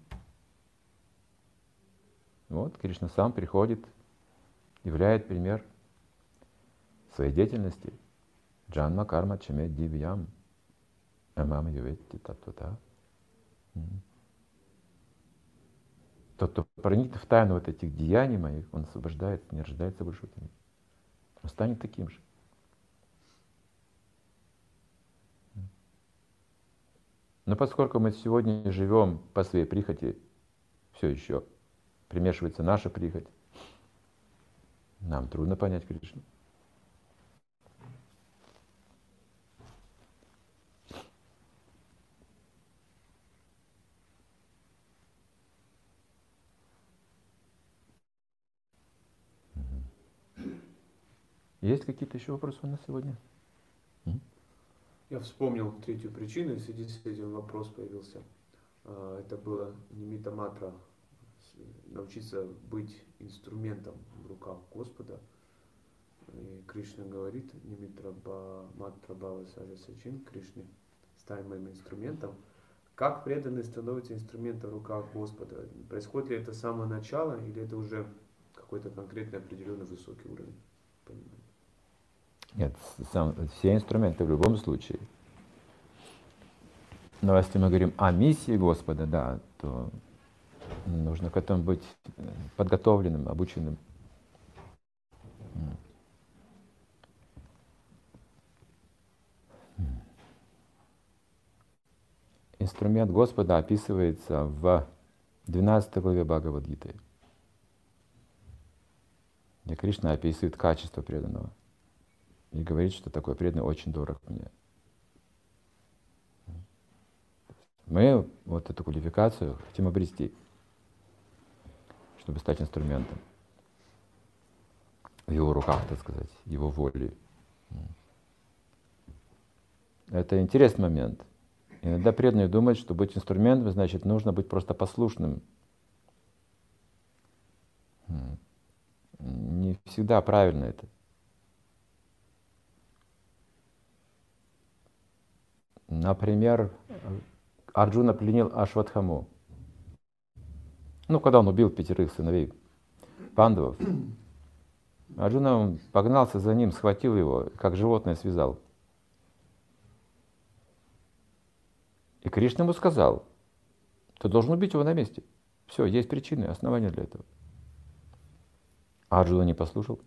Вот Кришна сам приходит, являет пример своей деятельности. Джанма карма чаме дивьям амам юветти таттвата. Тот, кто проникнет в тайну вот этих деяний моих, он освобождается, не рождается больше в этом мире. Он станет таким же. Но поскольку мы сегодня живем по своей прихоти, все еще примешивается наша прихоть, нам трудно понять Кришну. Есть какие-то еще вопросы у нас сегодня? Я вспомнил третью причину, и в связи с этим вопрос появился. Это было нимитта матра, научиться быть инструментом в руках Господа. И Кришна говорит, нимитра матра бхава саджа сачин, Кришне, стань моим инструментом. Как преданный становится инструментом в руках Господа? Происходит ли это с самого начала, или это уже какой-то конкретный определенный высокий уровень понимания? Нет, все инструменты в любом случае. Но если мы говорим о миссии Господа, да, то нужно к этому быть подготовленным, обученным. Инструмент Господа описывается в 12 главе Бхагавад-гиты, где Кришна описывает качество преданного и говорит, что такой преданный очень дорог мне. Мы вот эту квалификацию хотим обрести, чтобы стать инструментом в его руках, так сказать, его волей. Это интересный момент. Иногда преданные думают, что быть инструментом, значит, нужно быть просто послушным. Не всегда правильно это. Например, Арджуна пленил Ашватхаму. Когда он убил 5 сыновей пандавов, Арджуна погнался за ним, схватил его, как животное связал. И Кришна ему сказал, ты должен убить его на месте. Все, есть причины, основания для этого. А Арджуна не послушал.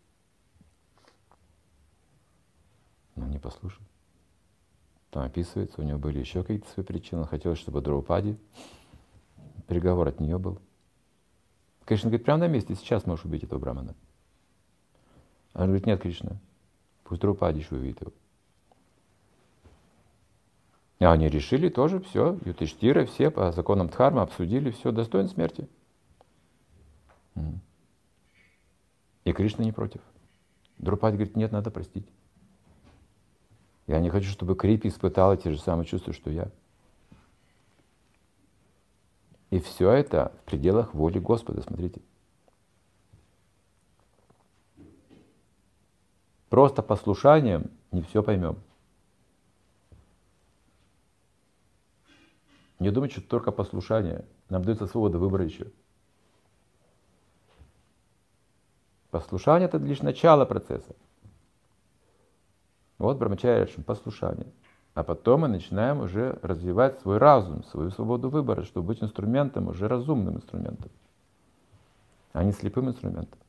Не послушал. Там описывается, у него были еще какие-то свои причины. Он хотел, чтобы Драупади, приговор от нее был. Кришна говорит, прямо на месте, сейчас можешь убить этого брамана. А он говорит, нет, Кришна, пусть Драупади еще увидит его. И они решили тоже, все, Юдхиштхира, все по законам Дхармы обсудили, все, достоин смерти. И Кришна не против. Драупади говорит, нет, надо простить. Я не хочу, чтобы Крипи испытала те же самые чувства, что я. И все это в пределах воли Господа, смотрите. Просто послушанием не все поймем. Не думайте, что только послушание. Нам дается свобода выбора еще. Послушание — это лишь начало процесса. Вот Брахмачарья, послушание. А потом мы начинаем уже развивать свой разум, свою свободу выбора, чтобы быть инструментом, уже разумным инструментом, а не слепым инструментом.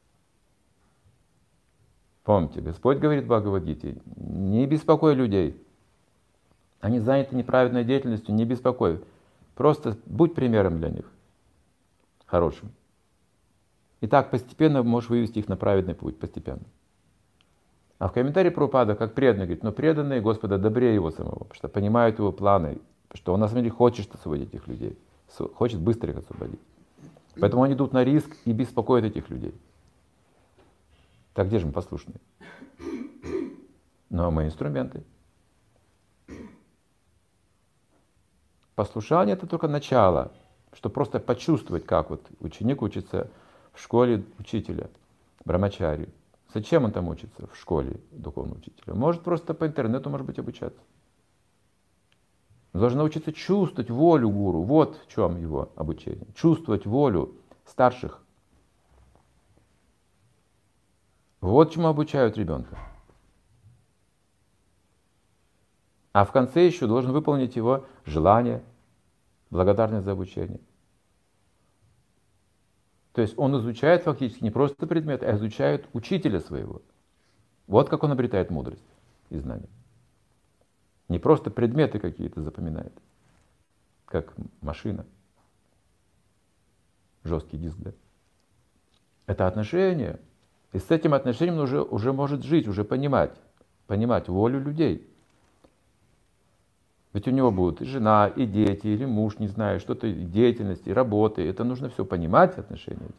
Помните, Господь говорит в Бхагавад-гите, не беспокой людей. Они заняты неправедной деятельностью, не беспокой. Просто будь примером для них, хорошим. И так постепенно можешь вывести их на праведный путь, постепенно. А в комментарии Прабхупада, как преданный, говорит, но преданные Господа добрее его самого, потому что понимают его планы, что он на самом деле хочет освободить этих людей, хочет быстро их освободить. Поэтому они идут на риск и беспокоят этих людей. Так где же мы послушные? Но мы инструменты. Послушание — это только начало, чтобы просто почувствовать, как вот ученик учится в школе учителя, брамачари. Зачем он там учится в школе духовного учителя? Может просто по интернету, может быть, обучаться. Он должен научиться чувствовать волю гуру. Вот в чем его обучение. Чувствовать волю старших. Вот чему обучают ребенка. А в конце еще должен выполнить его желание, благодарность за обучение. То есть он изучает фактически не просто предмет, а изучает учителя своего. Вот как он обретает мудрость и знания. Не просто предметы какие-то запоминает, как машина. Жесткий диск, да? Это отношение. И с этим отношением он уже может жить, уже понимать волю людей. Ведь у него будут и жена, и дети, или муж, не знаю, что-то, деятельность, и работа. Это нужно все понимать, отношения.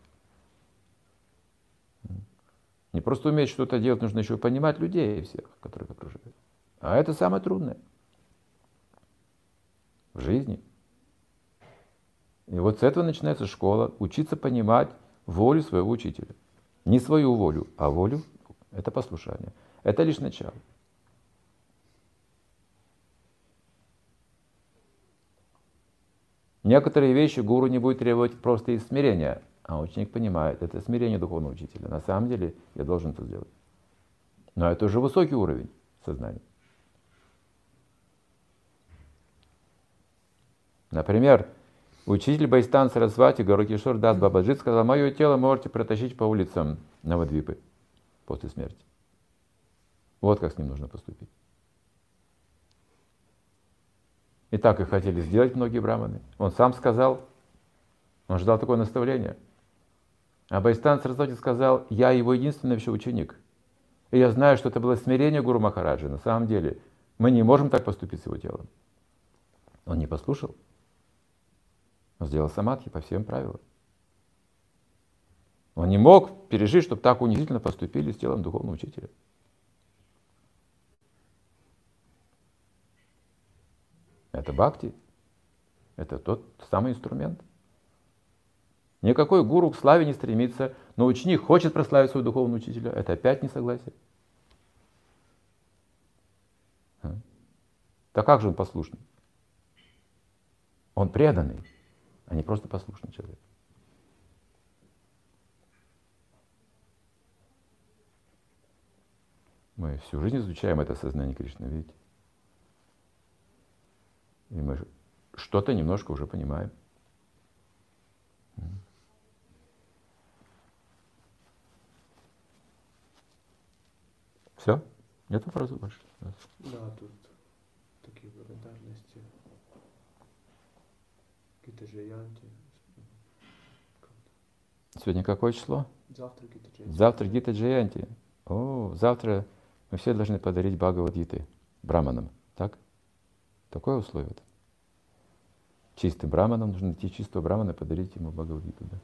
Не просто уметь что-то делать, нужно еще понимать людей всех, которых окружают. А это самое трудное в жизни. И вот с этого начинается школа, учиться понимать волю своего учителя. Не свою волю, а волю — это послушание. Это лишь начало. Некоторые вещи гуру не будет требовать просто из смирения, а ученик понимает, это смирение духовного учителя. На самом деле я должен это сделать. Но это уже высокий уровень сознания. Например, учитель Байстан Сарасвати Гауракишор Дас Бабаджи сказал: мое тело можете протащить по улицам Навадвипы после смерти. Вот как с ним нужно поступить. И так и хотели сделать многие браманы. Он сам сказал, он ждал такое наставление. А Байстан Сарасвати сказал: я его единственный вообще ученик. И я знаю, что это было смирение Гуру Махараджи. На самом деле мы не можем так поступить с его телом. Он не послушал. Он сделал самадхи по всем правилам. Он не мог пережить, чтобы так унизительно поступили с телом духовного учителя. Это бхакти. Это тот самый инструмент. Никакой гуру к славе не стремится, но ученик хочет прославить своего духовного учителя. Это опять несогласие. Так как же он послушный? Он преданный, а не просто послушный человек. Мы всю жизнь изучаем это сознание Кришны, видите? И мы что-то немножко уже понимаем. Все? Нет вопросов больше? Да, тут такие благодарности. Гита Джаянти. Сегодня какое число? Завтра Гита Джаянти. Завтра Гита Джаянти. О, завтра мы все должны подарить Бхагавад-гиты браманам. Так? Такое условие. Чистым браманам нужно найти чистого брамана и подарить ему Бхагавад-гиту. Да?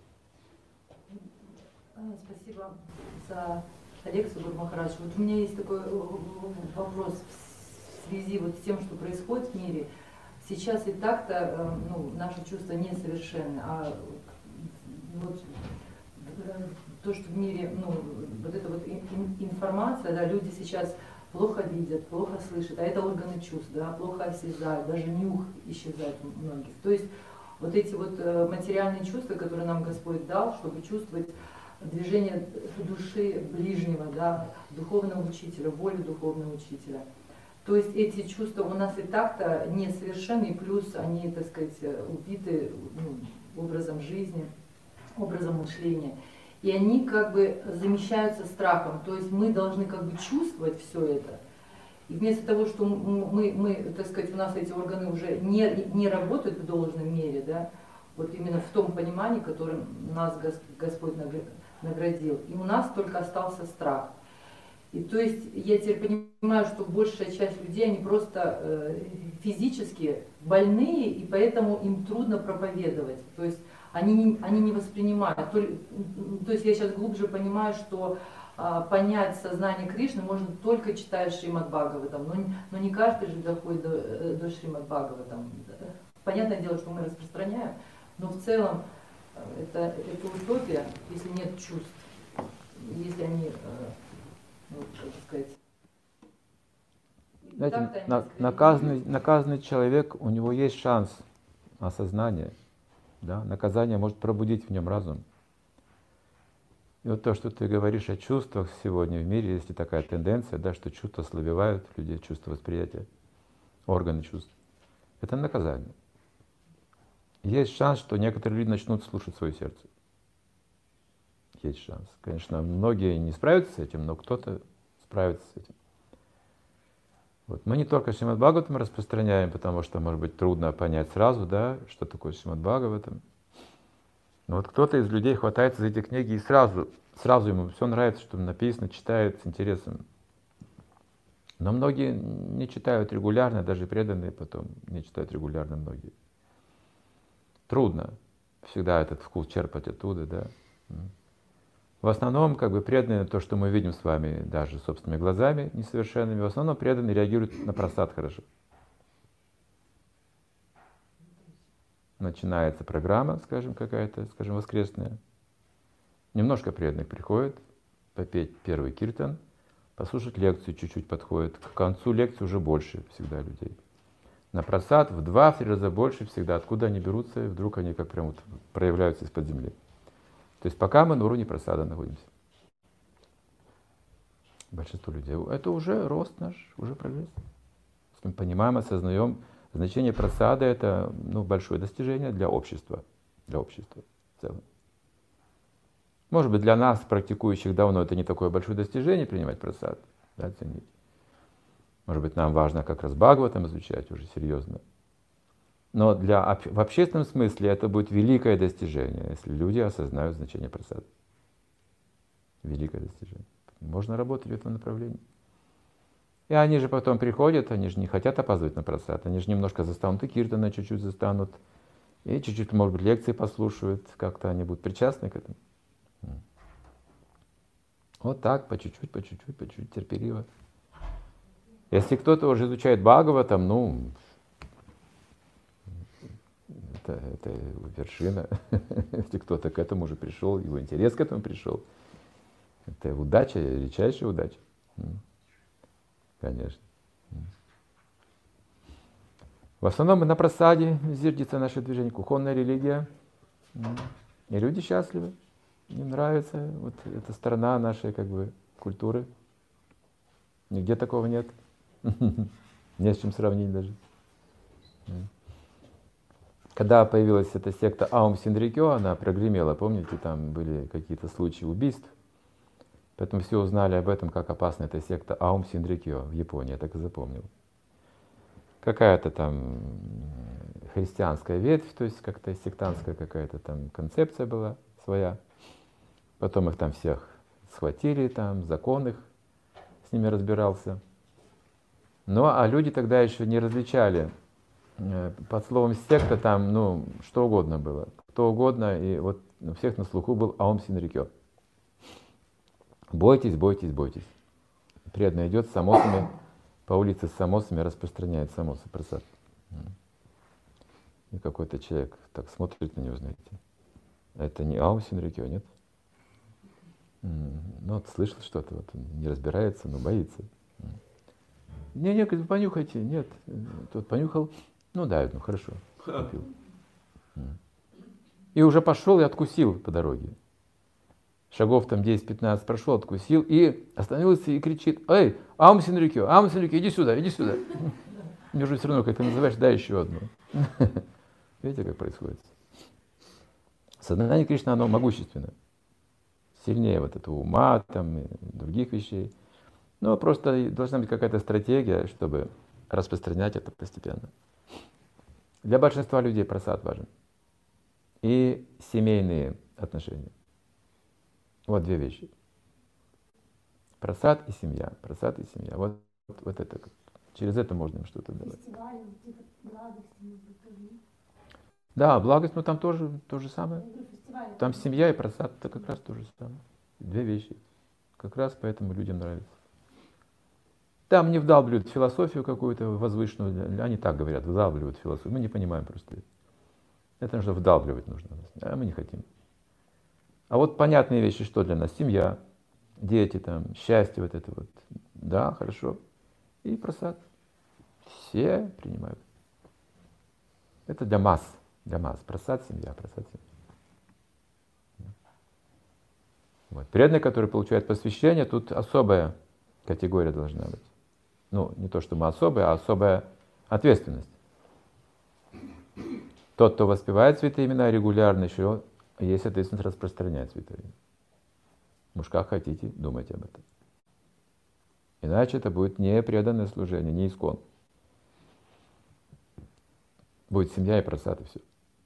Спасибо за лекцию, Гуру Махарадж. Вот у меня есть такой вопрос в связи вот с тем, что происходит в мире. Сейчас и так-то наши чувства несовершенны, а вот то, что в мире, вот эта вот информация, да, люди сейчас плохо видят, плохо слышат, а это органы чувств, да, плохо осязают, даже нюх исчезает у многих. То есть вот эти вот материальные чувства, которые нам Господь дал, чтобы чувствовать движение души ближнего, да, духовного учителя, волю духовного учителя. То есть эти чувства у нас и так-то несовершенны, и плюс они, так сказать, убиты образом жизни, образом мышления. И они как бы замещаются страхом. То есть мы должны как бы чувствовать все это. И вместо того, что мы, так сказать, у нас эти органы уже не работают в должной мере, да, вот именно в том понимании, которым нас Господь наградил. И у нас только остался страх. И то есть я теперь понимаю, что большая часть людей, они просто физически больные, и поэтому им трудно проповедовать. То есть они не воспринимают. То есть я сейчас глубже понимаю, что понять сознание Кришны можно только читая Шримад Бхагаватам, но не каждый же доходит до Шримад Бхагаватам. Понятное дело, что мы распространяем, но в целом это утопия, если нет чувств, если они, как сказать... Знаете, наказанный человек, у него есть шанс осознания. Да? Наказание может пробудить в нем разум. И вот то, что ты говоришь о чувствах сегодня в мире, есть и такая тенденция, да, что чувства ослабевают в людей, чувства восприятия, органы чувств. Это наказание. Есть шанс, что некоторые люди начнут слушать свое сердце. Есть шанс. Конечно, многие не справятся с этим, но кто-то справится с этим. Вот. Мы не только Шримад Бхагаватам распространяем, потому что, может быть, трудно понять сразу, да, что такое Шримад Бхагаватам. Но вот кто-то из людей хватается за эти книги и сразу ему все нравится, что написано, читает с интересом. Но многие не читают регулярно, даже преданные потом не читают регулярно многие. Трудно всегда этот вкус черпать оттуда, да. В основном, как бы преданные, то, что мы видим с вами даже собственными глазами несовершенными, в основном преданные реагируют на просад хорошо. Начинается программа, скажем, какая-то, скажем, воскресная. Немножко преданных приходит попеть первый киртан, послушать лекцию, чуть-чуть подходит. К концу лекции уже больше всегда людей. На просад в 2-3 раза больше всегда. Откуда они берутся, и вдруг они как прям вот проявляются из-под земли. То есть пока мы на уровне просада находимся. Большинство людей. Это уже рост наш, уже прогресс. Мы понимаем, осознаем, значение просада — это большое достижение для общества. Для общества в целом. Может быть, для нас, практикующих давно, это не такое большое достижение принимать просад, да, ценить. Может быть, нам важно как раз Бхагаватам изучать уже серьезно. Но в общественном смысле это будет великое достижение, если люди осознают значение просада. Великое достижение. Можно работать в этом направлении. И они же потом приходят, они же не хотят опаздывать на просад, они же немножко застанут и киртана чуть-чуть застанут, и чуть-чуть, может быть, лекции послушают, как-то они будут причастны к этому. Вот так, по чуть-чуть, терпеливо. Если кто-то уже изучает Бхагаватам, это вершина. Если кто-то к этому уже пришел, его интерес к этому пришел, это удача, величайшая удача. Конечно. В основном на просаде зиждется наше движение, кухонная религия. И люди счастливы, им нравится вот эта сторона нашей как бы культуры. Нигде такого нет. Не с чем сравнить даже. Когда появилась эта секта Аум Синрикё, она прогремела, помните, там были какие-то случаи убийств. Поэтому все узнали об этом, как опасна эта секта Аум Синрикё в Японии, я так и запомнил. Какая-то там христианская ветвь, то есть как-то сектантская какая-то там концепция была своя. Потом их там всех схватили, там закон их с ними разбирался. Ну а люди тогда еще не различали. Под словом секта там, что угодно было. Кто угодно, и вот у всех на слуху был Аум Синрикё. Бойтесь, бойтесь, бойтесь. Преданный идет с самосами, по улице с самосами распространяет самосы просад. И какой-то человек так смотрит на него, знаете. Это не Аум Синрикё, нет? Вот слышал что-то, вот он не разбирается, но боится. Не, понюхайте, нет. Тот понюхал, хорошо, купил. И уже пошел и откусил по дороге. Шагов там 10-15 прошел, откусил и остановился и кричит: «Эй, Аум Синрикё, иди сюда, иди сюда». Мне уже все равно, как ты называешь, дай еще одну. Видите, как происходит? Сознание Кришны, оно могущественно. Сильнее вот этого ума, там, и других вещей. Но просто должна быть какая-то стратегия, чтобы распространять это постепенно. Для большинства людей просад важен. И семейные отношения. Вот две вещи. Прасад и семья, прасад и семья. Вот это, через это можно им что-то давать. Фестивали, типа благости, может быть, тоже нет? Да, благость, но там тоже то же самое. Я говорю, фестивали. Там семья и прасад, это как раз то же самое. Две вещи. Как раз поэтому людям нравится. Там не вдалбливают философию какую-то возвышенную, они так говорят, вдалбливают философию. Мы не понимаем просто. Это нужно вдалбливать нужно, а мы не хотим. А вот понятные вещи, что для нас? Семья, дети, там, счастье, вот это вот. Да, хорошо. И прасад. Все принимают. Это для масс. Для масс. Прасад, семья, прасад, семья. Вот. Преданные, которые получают посвящение, тут особая категория должна быть. Ну, не то, что мы особые, а особая ответственность. Тот, кто воспевает святые имена регулярно, еще есть ответственность распространять святые имена. Уж как хотите, думайте об этом. Иначе это будет не преданное служение, не искон. Будет семья и прасад, и все.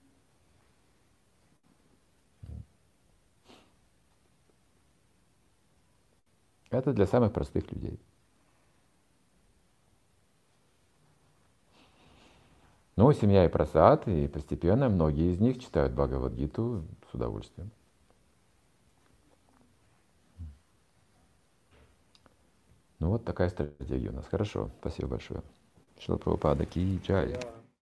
Это для самых простых людей. Ну, семья и прасад, и постепенно многие из них читают Бхагавад-гиту с удовольствием. Ну вот такая стратегия у нас. Хорошо, спасибо большое. Шрила Прабхупада ки джай.